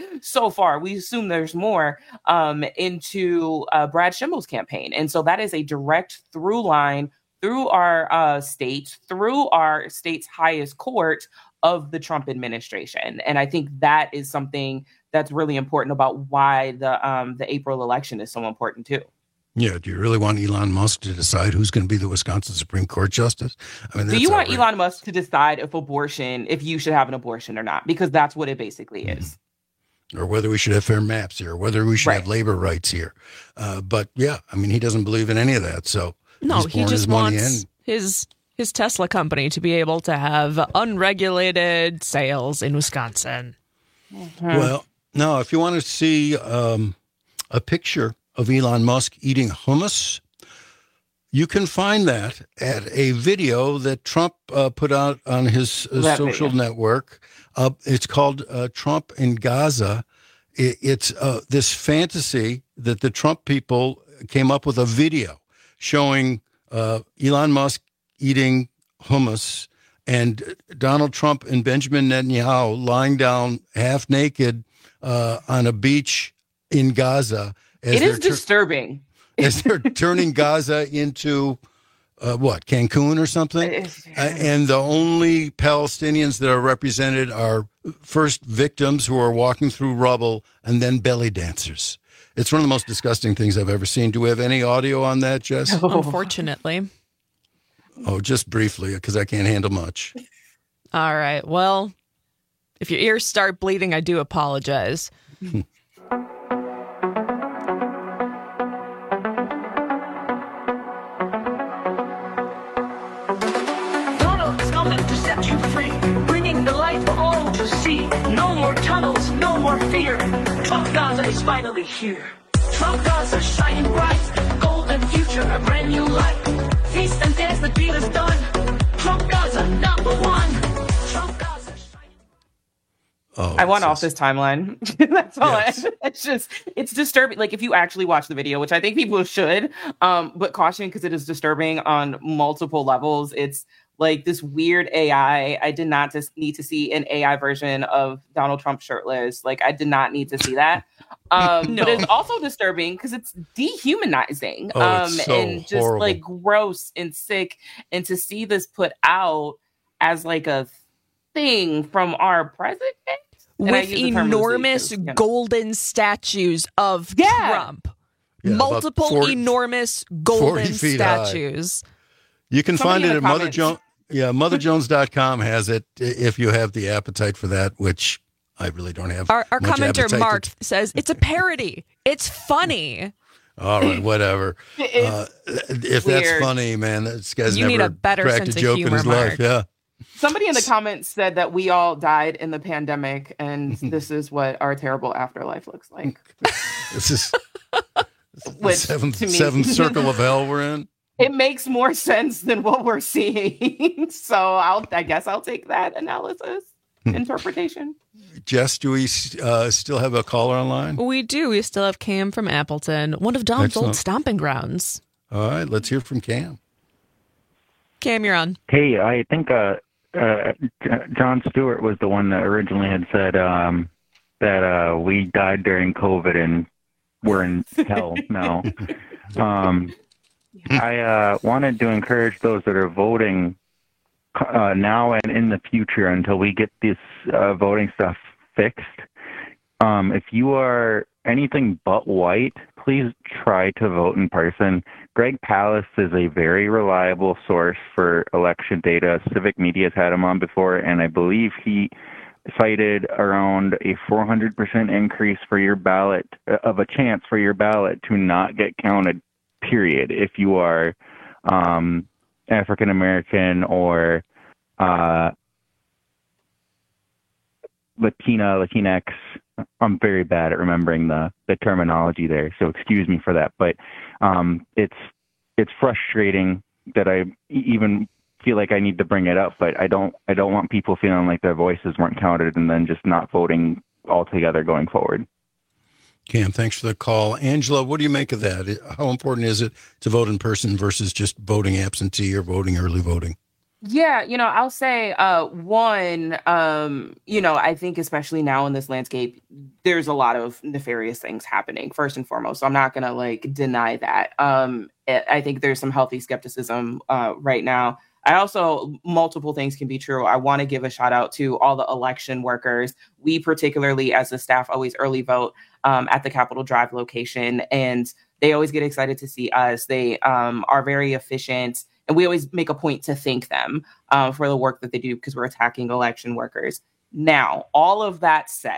so far, we assume there's more um, into uh, Brad Schimmel's campaign. And so that is a direct through line through our uh, state, through our state's highest court of the Trump administration. And I think that is something that's really important about why the um, the April election is so important too. Yeah, do you really want Elon Musk to decide who's going to be the Wisconsin Supreme Court justice? I mean, do you want outrageous. Elon Musk to decide if abortion, if you should have an abortion or not? Because that's what it basically mm-hmm. is. Or whether we should have fair maps here, or whether we should right. have labor rights here. Uh, but yeah, I mean, he doesn't believe in any of that. So No, he's he just his money wants in. his his Tesla company to be able to have unregulated sales in Wisconsin. Mm-hmm. Well, now, if you want to see um, a picture of Elon Musk eating hummus, you can find that at a video that Trump uh, put out on his uh, social video. network. Uh, it's called uh, Trump in Gaza. It, it's uh, this fantasy that the Trump people came up with a video showing uh, Elon Musk eating hummus and Donald Trump and Benjamin Netanyahu lying down half naked uh, on a beach in Gaza. As It is tur- disturbing. As they're turning Gaza into, uh, what, Cancun or something? Uh, and the only Palestinians that are represented are first victims who are walking through rubble and then belly dancers. It's one of the most disgusting things I've ever seen. Do we have any audio on that, Jess? Unfortunately. Oh, just briefly, because I can't handle much. All right. Well, if your ears start bleeding, I do apologize. Donald's coming to set you free, bringing the light for all to see. No more tunnels, no more fear. Trump Gaza is finally here. Trump Gaza shining bright, golden future, a brand new light. Feast and dance, the deal is done. Trump Gaza, number one. Trump Gaza. Oh, I want off this timeline. That's all. Yes. I, it's just, it's disturbing. Like, if you actually watch the video, which I think people should, um, but caution, because it is disturbing on multiple levels. It's like this weird A I. I did not just need to see an A I version of Donald Trump shirtless. Like, I did not need to see that. Um, No. But it's also disturbing because it's dehumanizing Oh, um, it's so and just horrible. like gross and sick. And to see this put out as like a thing from our president. And I With use the term enormous loosely 'cause, you know. golden statues of Yeah. Trump. Yeah, about Multiple forty enormous forty golden feet high. statues. You can Somebody find it in at the Mother comments. Jones. Yeah, mother jones dot com has it i- if you have the appetite for that, which I really don't have. Our, our much commenter appetite Mark to- says it's a parody. It's funny. All right, whatever. It's Uh, if that's weird. funny, man, this guy's You need never a better cracked sense a of joke humor, in his Mark. life. Yeah. Somebody in the comments said that we all died in the pandemic, and this is what our terrible afterlife looks like. This is the Which, seventh, to me- seventh circle of hell we're in. It makes more sense than what we're seeing. So I'll, I guess I'll take that analysis, interpretation. Jess, do we uh, still have a caller online? We do. We still have Cam from Appleton, one of Dom's Excellent. old stomping grounds. All right, let's hear from Cam. Cam, you're on. Hey, I think uh, uh, J- John Stewart was the one that originally had said um, that uh, we died during COVID and we're in hell now. Um, I uh, wanted to encourage those that are voting uh, now and in the future until we get this uh, voting stuff fixed. Um, if you are anything but white, please try to vote in person. Greg Palast is a very reliable source for election data. Civic Media has had him on before, and I believe he cited around a four hundred percent increase for your ballot, of a chance for your ballot to not get counted, period, if you are um, African American or uh, Latina, Latinx. I'm very bad at remembering the, the terminology there, so excuse me for that. But um, it's it's frustrating that I even feel like I need to bring it up, but I don't I don't want people feeling like their voices weren't counted and then just not voting altogether going forward. Cam, thanks for the call. Angela, what do you make of that? How important is it to vote in person versus just voting absentee or voting early voting? Yeah, you know, I'll say uh, one, um, you know, I think especially now in this landscape, there's a lot of nefarious things happening, first and foremost. So I'm not going to like deny that. Um, I think there's some healthy skepticism uh, right now. I also, multiple things can be true. I want to give a shout out to all the election workers. We particularly as the staff always early vote um, at the Capitol Drive location, and they always get excited to see us. They um, are very efficient. And we always make a point to thank them uh, for the work that they do because we're attacking election workers. Now, all of that said,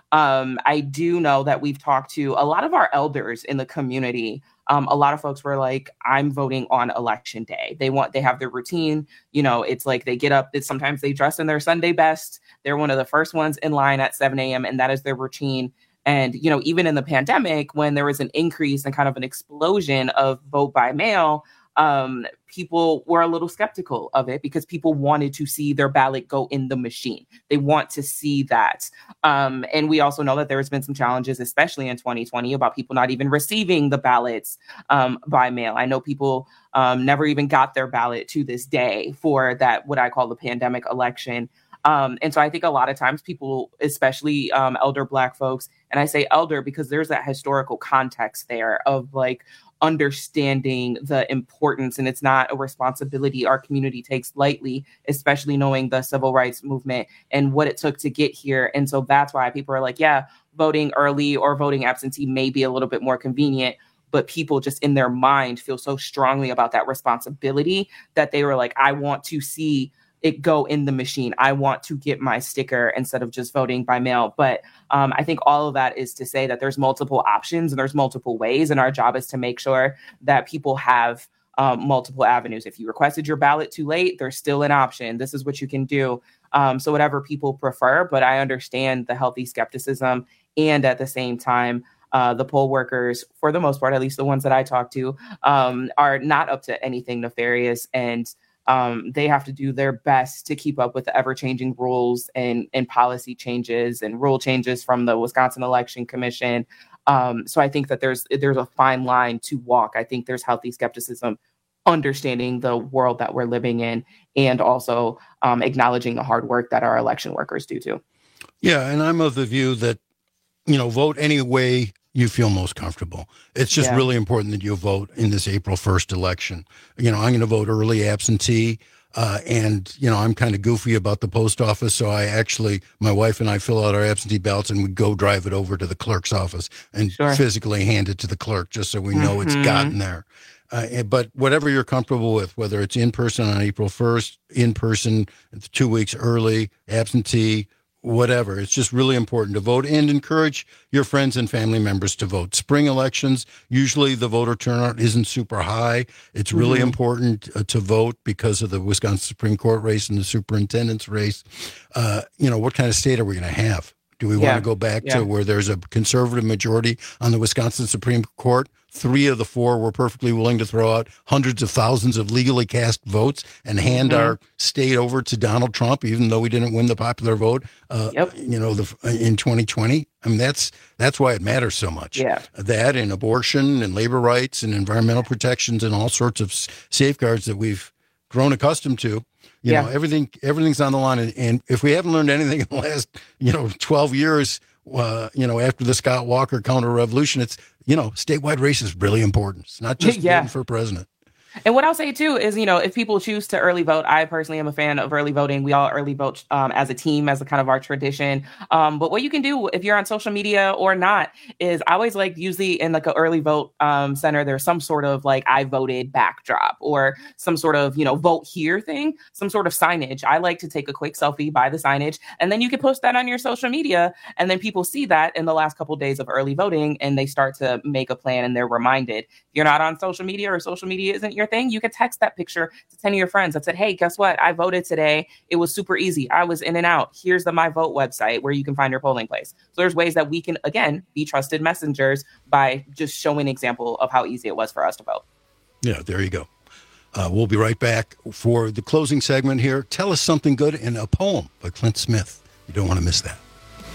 Um, I do know that we've talked to a lot of our elders in the community. Um, a lot of folks were like, I'm voting on election day. They want, they have their routine. You know, it's like they get up, it's sometimes they dress in their Sunday best. They're one of the first ones in line at seven a.m. and that is their routine. And, you know, even in the pandemic, when there was an increase and kind of an explosion of vote by mail, um, people were a little skeptical of it because people wanted to see their ballot go in the machine. They want to see that. Um, and we also know that there has been some challenges, especially in twenty twenty, about people not even receiving the ballots um, by mail. I know people um, never even got their ballot to this day for that, what I call the pandemic election. Um, and so I think a lot of times people, especially um, elder Black folks, and I say elder because there's that historical context there of like understanding the importance, and it's not a responsibility our community takes lightly, especially knowing the civil rights movement and what it took to get here. And so that's why people are like, yeah, voting early or voting absentee may be a little bit more convenient, but people just in their mind feel so strongly about that responsibility that they were like, I want to see it go in the machine. I want to get my sticker instead of just voting by mail. But um, I think all of that is to say that there's multiple options and there's multiple ways. And our job is to make sure that people have um, multiple avenues. If you requested your ballot too late, there's still an option. This is what you can do. Um, so whatever people prefer, but I understand the healthy skepticism. And at the same time, Uh, the poll workers, for the most part, at least the ones that I talk to, um, are not up to anything nefarious. And um, they have to do their best to keep up with the ever-changing rules and, and policy changes and rule changes from the Wisconsin Election Commission. Um, so I think that there's there's a fine line to walk. I think there's healthy skepticism, understanding the world that we're living in, and also um, acknowledging the hard work that our election workers do too. Yeah, and I'm of the view that, you know, vote any way you feel most comfortable. It's just Yeah. really important that you vote in this April first election. You know, I'm going to vote early absentee. Uh, and, you know, I'm kind of goofy about the post office. So I actually, my wife and I fill out our absentee ballots and we go drive it over to the clerk's office and Sure. physically hand it to the clerk just so we know it's Mhm. gotten there. Uh, but whatever you're comfortable with, whether it's in person on April first, in person two weeks early, absentee, whatever. It's just really important to vote and encourage your friends and family members to vote. Spring elections, usually the voter turnout isn't super high. It's really Mhm. important uh, to vote because of the Wisconsin Supreme Court race and the superintendent's race. Uh, you know, what kind of state are we going to have? Do we Yeah. want to go back Yeah. to where there's a conservative majority on the Wisconsin Supreme Court? Three of the four were perfectly willing to throw out hundreds of thousands of legally cast votes and hand Mhm. our state over to Donald Trump, even though we didn't win the popular vote. Uh, Yep. You know, the, in twenty twenty. I mean, that's that's why it matters so much. Yeah. That and abortion and labor rights and environmental protections and all sorts of s- safeguards that we've grown accustomed to. You Yeah. know, everything everything's on the line. And, and if we haven't learned anything in the last, you know, twelve years, uh, you know, after the Scott Walker counter revolution, it's, you know, statewide race is really important. It's not just Yeah. voting for president. And what I'll say too is, you know, if people choose to early vote, I personally am a fan of early voting. We all early vote um, as a team, as a kind of our tradition. Um, but what you can do if you're on social media or not is I always like usually in like an early vote um, center, there's some sort of like I voted backdrop or some sort of, you know, vote here thing, some sort of signage. I like to take a quick selfie by the signage and then you can post that on your social media. And then people see that in the last couple of days of early voting and they start to make a plan and they're reminded. If you're not on social media or social media isn't your thing, you can text that picture to ten of your friends that said, hey, guess what? I voted today. It was super easy. I was in and out. Here's the My Vote website where you can find your polling place. So there's ways that we can, again, be trusted messengers by just showing an example of how easy it was for us to vote. Yeah, there you go. Uh, we'll be right back for the closing segment here. Tell us something good in a poem by Clint Smith. You don't want to miss that.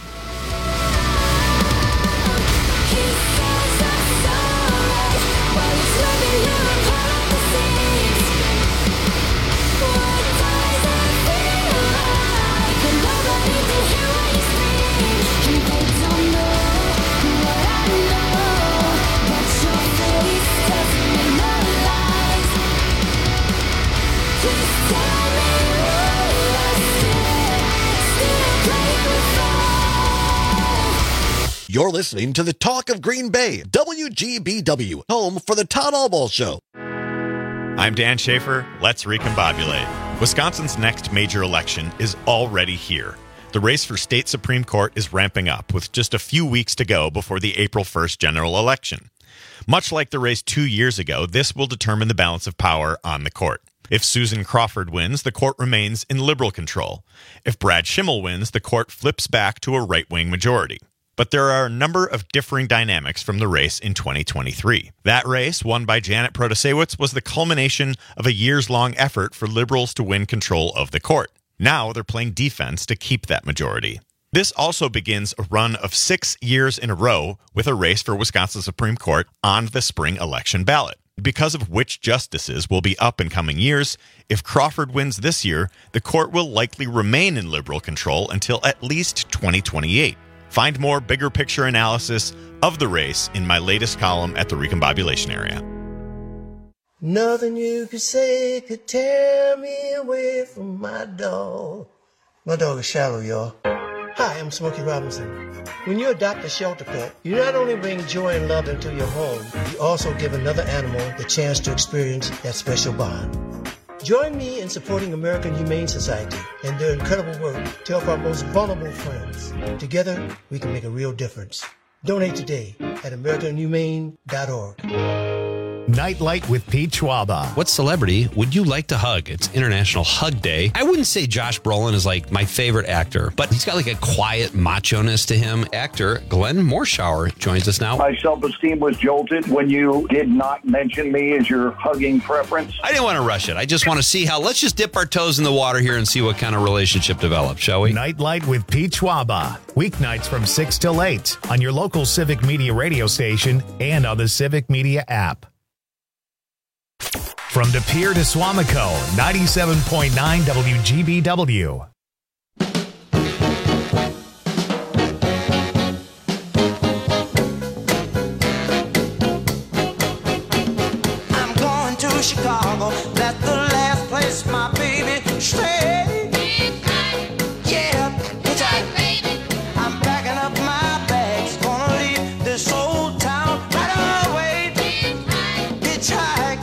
You're listening to the Talk of Green Bay, W G B W, home for the Todd Allball Show. I'm Dan Schaefer. Let's recombobulate. Wisconsin's next major election is already here. The race for state Supreme Court is ramping up, with just a few weeks to go before the April first general election. Much like the race two years ago, this will determine the balance of power on the court. If Susan Crawford wins, the court remains in liberal control. If Brad Schimmel wins, the court flips back to a right-wing majority. But there are a number of differing dynamics from the race in twenty twenty-three. That race, won by Janet Protasewicz, was the culmination of a years-long effort for liberals to win control of the court. Now they're playing defense to keep that majority. This also begins a run of six years in a row with a race for Wisconsin Supreme Court on the spring election ballot. Because of which justices will be up in coming years, if Crawford wins this year, the court will likely remain in liberal control until at least twenty twenty-eight. Find more bigger picture analysis of the race in my latest column at the Recombobulation Area. Nothing you could say could tear me away from my dog. My dog is Shallow, y'all. Hi, I'm Smokey Robinson. When you adopt a shelter pet, you not only bring joy and love into your home, you also give another animal the chance to experience that special bond. Join me in supporting American Humane Society and their incredible work to help our most vulnerable friends. Together, we can make a real difference. Donate today at american humane dot org. Nightlight with Pete Schwaba. What celebrity would you like to hug? It's International Hug Day. I wouldn't say Josh Brolin is like my favorite actor, but he's got like a quiet macho-ness to him. Actor Glenn Morshower joins us now. My self-esteem was jolted when you did not mention me as your hugging preference. I didn't want to rush it. I just want to see how, let's just dip our toes in the water here and see what kind of relationship develops, shall we? Nightlight with Pete Schwaba. Weeknights from six till eight on your local Civic Media radio station and on the Civic Media app. From De Pere to Swamico, ninety-seven point nine W G B W. I'm going to Chicago, that's the last place my baby stay. Yeah, it's right, baby. I'm packing up my bags, gonna leave this old town right away. It's right.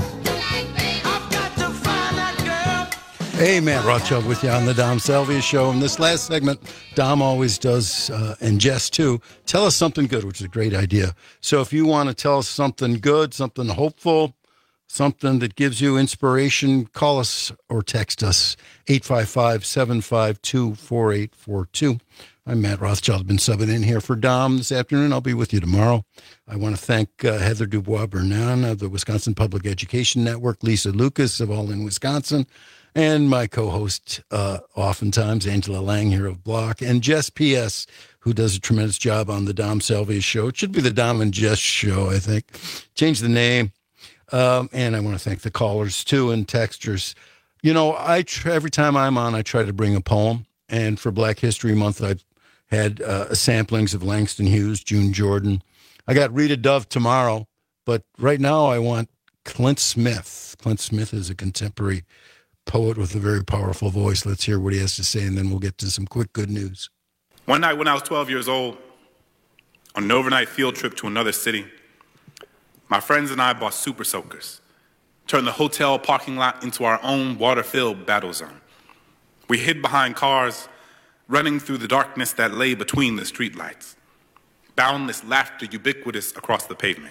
Hey, Matt Rothschild with you on the Dom Salvia Show. In this last segment, Dom always does, uh, and Jess too, tell us something good, which is a great idea. So if you want to tell us something good, something hopeful, something that gives you inspiration, call us or text us, eight five five, seven five two, four eight four two. I'm Matt Rothschild. I've been subbing in here for Dom this afternoon. I'll be with you tomorrow. I want to thank uh, Heather Dubois-Bernard of the Wisconsin Public Education Network, Lisa Lucas of All in Wisconsin, and my co-host, uh, oftentimes, Angela Lang here of Block, and Jess P S, who does a tremendous job on the Dom Salvia Show. It should be the Dom and Jess Show, I think. Change the name. Um, and I want to thank the callers, too, and texters. You know, I try, every time I'm on, I try to bring a poem. And for Black History Month, I've had uh, samplings of Langston Hughes, June Jordan. I got Rita Dove tomorrow, but right now I want Clint Smith. Clint Smith is a contemporary poet with a very powerful voice. Let's hear what he has to say, and then we'll get to some quick good news. One night when I was twelve years old, on an overnight field trip to another city, my friends and I bought super soakers, turned the hotel parking lot into our own water-filled battle zone. We hid behind cars, running through the darkness that lay between the streetlights, boundless laughter ubiquitous across the pavement.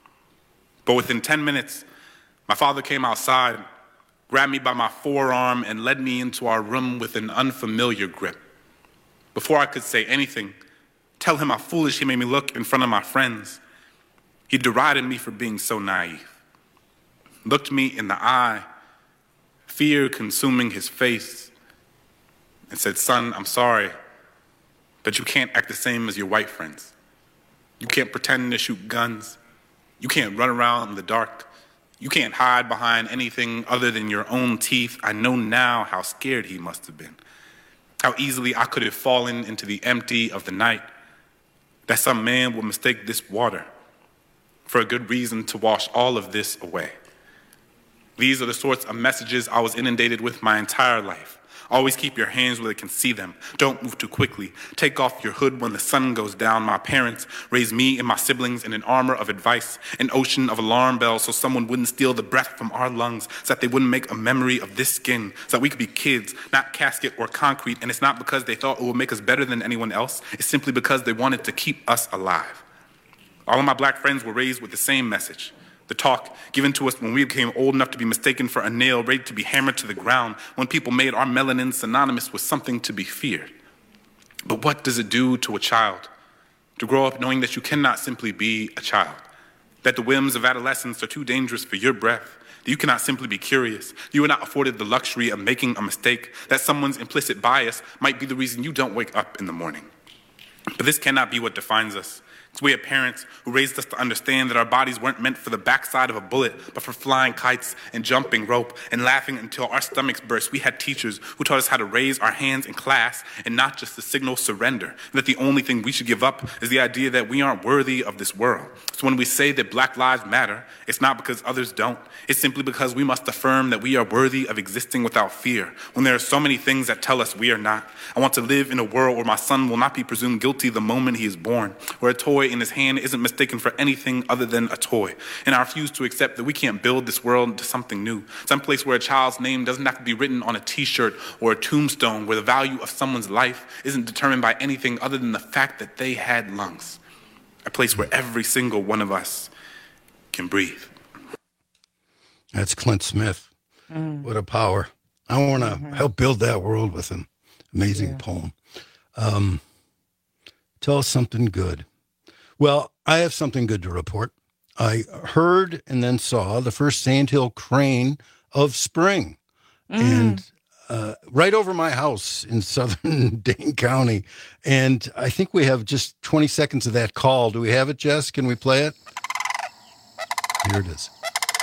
But within ten minutes, my father came outside, grabbed me by my forearm, and led me into our room with an unfamiliar grip. Before I could say anything, tell him how foolish he made me look in front of my friends, he derided me for being so naive, looked me in the eye, fear consuming his face, and said, "Son, I'm sorry, but you can't act the same as your white friends. You can't pretend to shoot guns. You can't run around in the dark. You can't hide behind anything other than your own teeth." I know now how scared he must have been, how easily I could have fallen into the empty of the night, that some man would mistake this water for a good reason to wash all of this away. These are the sorts of messages I was inundated with my entire life. Always keep your hands where they can see them. Don't move too quickly. Take off your hood when the sun goes down. My parents raised me and my siblings in an armor of advice, an ocean of alarm bells so someone wouldn't steal the breath from our lungs, so that they wouldn't make a memory of this skin, so that we could be kids, not casket or concrete. And it's not because they thought it would make us better than anyone else. It's simply because they wanted to keep us alive. All of my black friends were raised with the same message. The talk given to us when we became old enough to be mistaken for a nail ready to be hammered to the ground, when people made our melanin synonymous with something to be feared. But what does it do to a child to grow up knowing that you cannot simply be a child, that the whims of adolescence are too dangerous for your breath, that you cannot simply be curious, you are not afforded the luxury of making a mistake, that someone's implicit bias might be the reason you don't wake up in the morning. But this cannot be what defines us. We have parents who raised us to understand that our bodies weren't meant for the backside of a bullet, but for flying kites and jumping rope and laughing until our stomachs burst. We had teachers who taught us how to raise our hands in class and not just to signal surrender, and that the only thing we should give up is the idea that we aren't worthy of this world. So when we say that Black lives matter, it's not because others don't. It's simply because we must affirm that we are worthy of existing without fear, when there are so many things that tell us we are not. I want to live in a world where my son will not be presumed guilty the moment he is born, where a toy in his hand isn't mistaken for anything other than a toy. And I refuse to accept that we can't build this world into something new, some place where a child's name doesn't have to be written on a t-shirt or a tombstone, where the value of someone's life isn't determined by anything other than the fact that they had lungs, a place where every single one of us can breathe. That's Clint Smith. Mm. What a power. I want to Mm-hmm. help build that world with an amazing Yeah. poem. Um, tell us something good. Well, I have something good to report. I heard and then saw the first sandhill crane of spring. Mm. And uh, right over my house in southern Dane County. And I think we have just twenty seconds of that call. Do we have it, Jess? Can we play it? Here it is.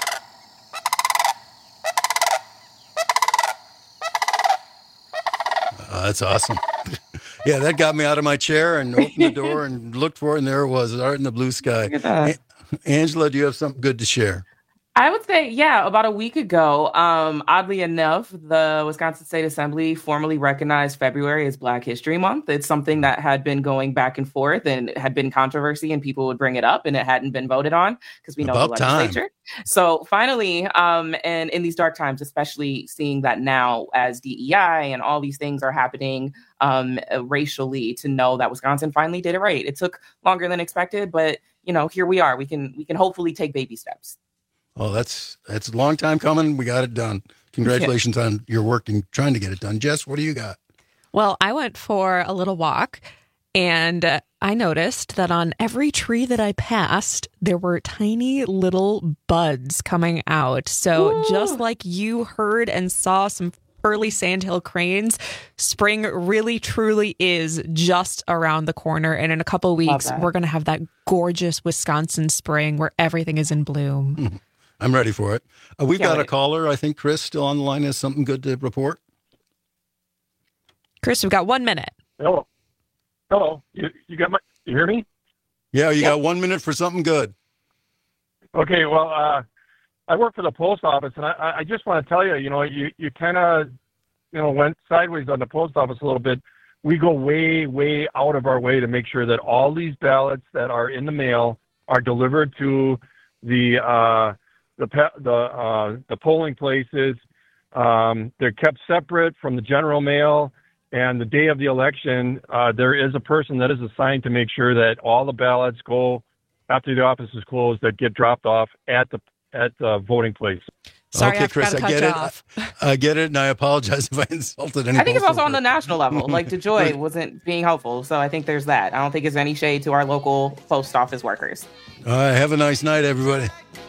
Uh, that's awesome. Yeah, that got me out of my chair and opened the door and looked for it, and there it was, out in the blue sky. Look at that. A- Angela, do you have something good to share? I would say, yeah, about a week ago, um, oddly enough, the Wisconsin State Assembly formally recognized February as Black History Month. It's something that had been going back and forth and had been controversy, and people would bring it up, and it hadn't been voted on because we know About the legislature. time. So finally, um, and in these dark times, especially seeing that now as D E I and all these things are happening um, racially, to know that Wisconsin finally did it right. It took longer than expected, but you know, here we are. We can we can hopefully take baby steps. Oh, that's that's a long time coming. We got it done. Congratulations yeah. on your work and trying to get it done. Jess, what do you got? Well, I went for a little walk, and uh, I noticed that on every tree that I passed, there were tiny little buds coming out. So Ooh. Just like you heard and saw some early sandhill cranes, spring really truly is just around the corner. And in a couple of weeks, we're going to have that gorgeous Wisconsin spring where everything is in bloom. Mm-hmm. I'm ready for it. Uh, we've Can't got wait. a caller. I think Chris still on the line has something good to report. Chris, we've got one minute. Hello. Hello. You, you got my, you hear me? Yeah, you yep. got one minute for something good. Okay. Well, uh, I work for the post office, and I, I just want to tell you, you know, you, you kind of, you know, went sideways on the post office a little bit. We go way, way out of our way to make sure that all these ballots that are in the mail are delivered to the, uh, the, the, uh, the polling places. Um, they're kept separate from the general mail. And the day of the election, uh, there is a person that is assigned to make sure that all the ballots go after the office is closed, that get dropped off at the at the voting place. Sorry, okay, I Chris, forgot I to get cut it. you off. I, I get it, and I apologize if I insulted anyone. I think it's also on the national level. Like DeJoy wasn't being helpful, so I think there's that. I don't think there's any shade to our local post office workers. All right, have a nice night, everybody.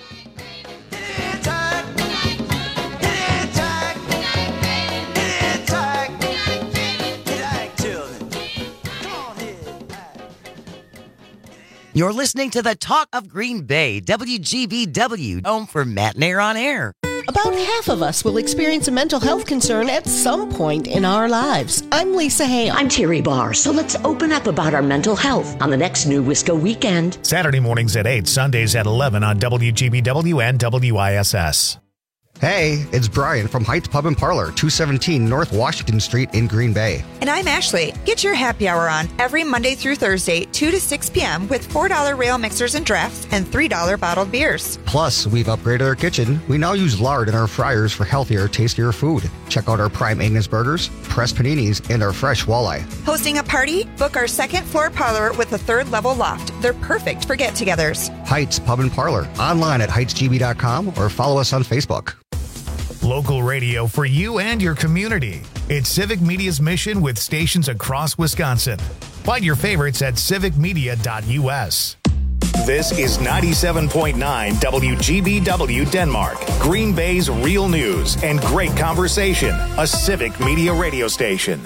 You're listening to the Talk of Green Bay, W G B W, home for Matt and Air on Air. About half of us will experience a mental health concern at some point in our lives. I'm Lisa Hale. I'm Terry Barr. So let's open up about our mental health on the next New Wisco Weekend. Saturday mornings at eight, Sundays at eleven on W G B W and W I S S. Hey, it's Brian from Heights Pub and Parlor, two seventeen North Washington Street in Green Bay. And I'm Ashley. Get your happy hour on every Monday through Thursday, two to six p.m. with four dollar rail mixers and drafts and three dollar bottled beers. Plus, we've upgraded our kitchen. We now use lard in our fryers for healthier, tastier food. Check out our prime Angus burgers, pressed paninis, and our fresh walleye. Hosting a party? Book our second floor parlor with a third level loft. They're perfect for get-togethers. Heights Pub and Parlor. Online at heights g b dot com or follow us on Facebook. Local radio for you and your community. It's Civic Media's mission with stations across Wisconsin. Find your favorites at civic media dot u s. This is ninety-seven point nine W G B W Denmark, Green Bay's real news and great conversation, a Civic Media radio station.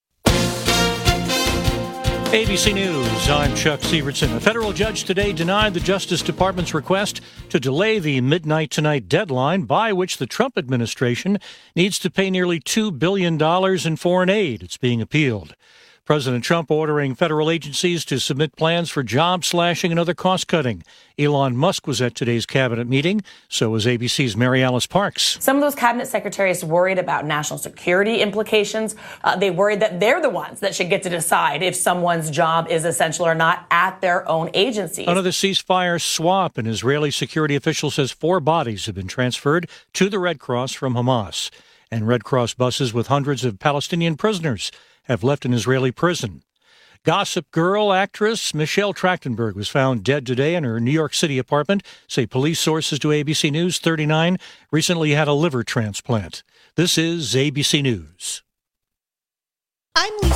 A B C News, I'm Chuck Sievertson. A federal judge today denied the Justice Department's request to delay the midnight tonight deadline by which the Trump administration needs to pay nearly two billion dollars in foreign aid. It's being appealed. President Trump ordering federal agencies to submit plans for job slashing and other cost cutting. Elon Musk was at today's cabinet meeting. So was A B C's Mary Alice Parks. Some of those cabinet secretaries worried about national security implications. Uh, they worried that they're the ones that should get to decide if someone's job is essential or not at their own agencies. Under the ceasefire swap, an Israeli security official says four bodies have been transferred to the Red Cross from Hamas. And Red Cross buses with hundreds of Palestinian prisoners have left an Israeli prison. Gossip Girl actress Michelle Trachtenberg was found dead today in her New York City apartment, say police sources to A B C News. thirty-nine recently had a liver transplant. This is A B C News. I'm Lisa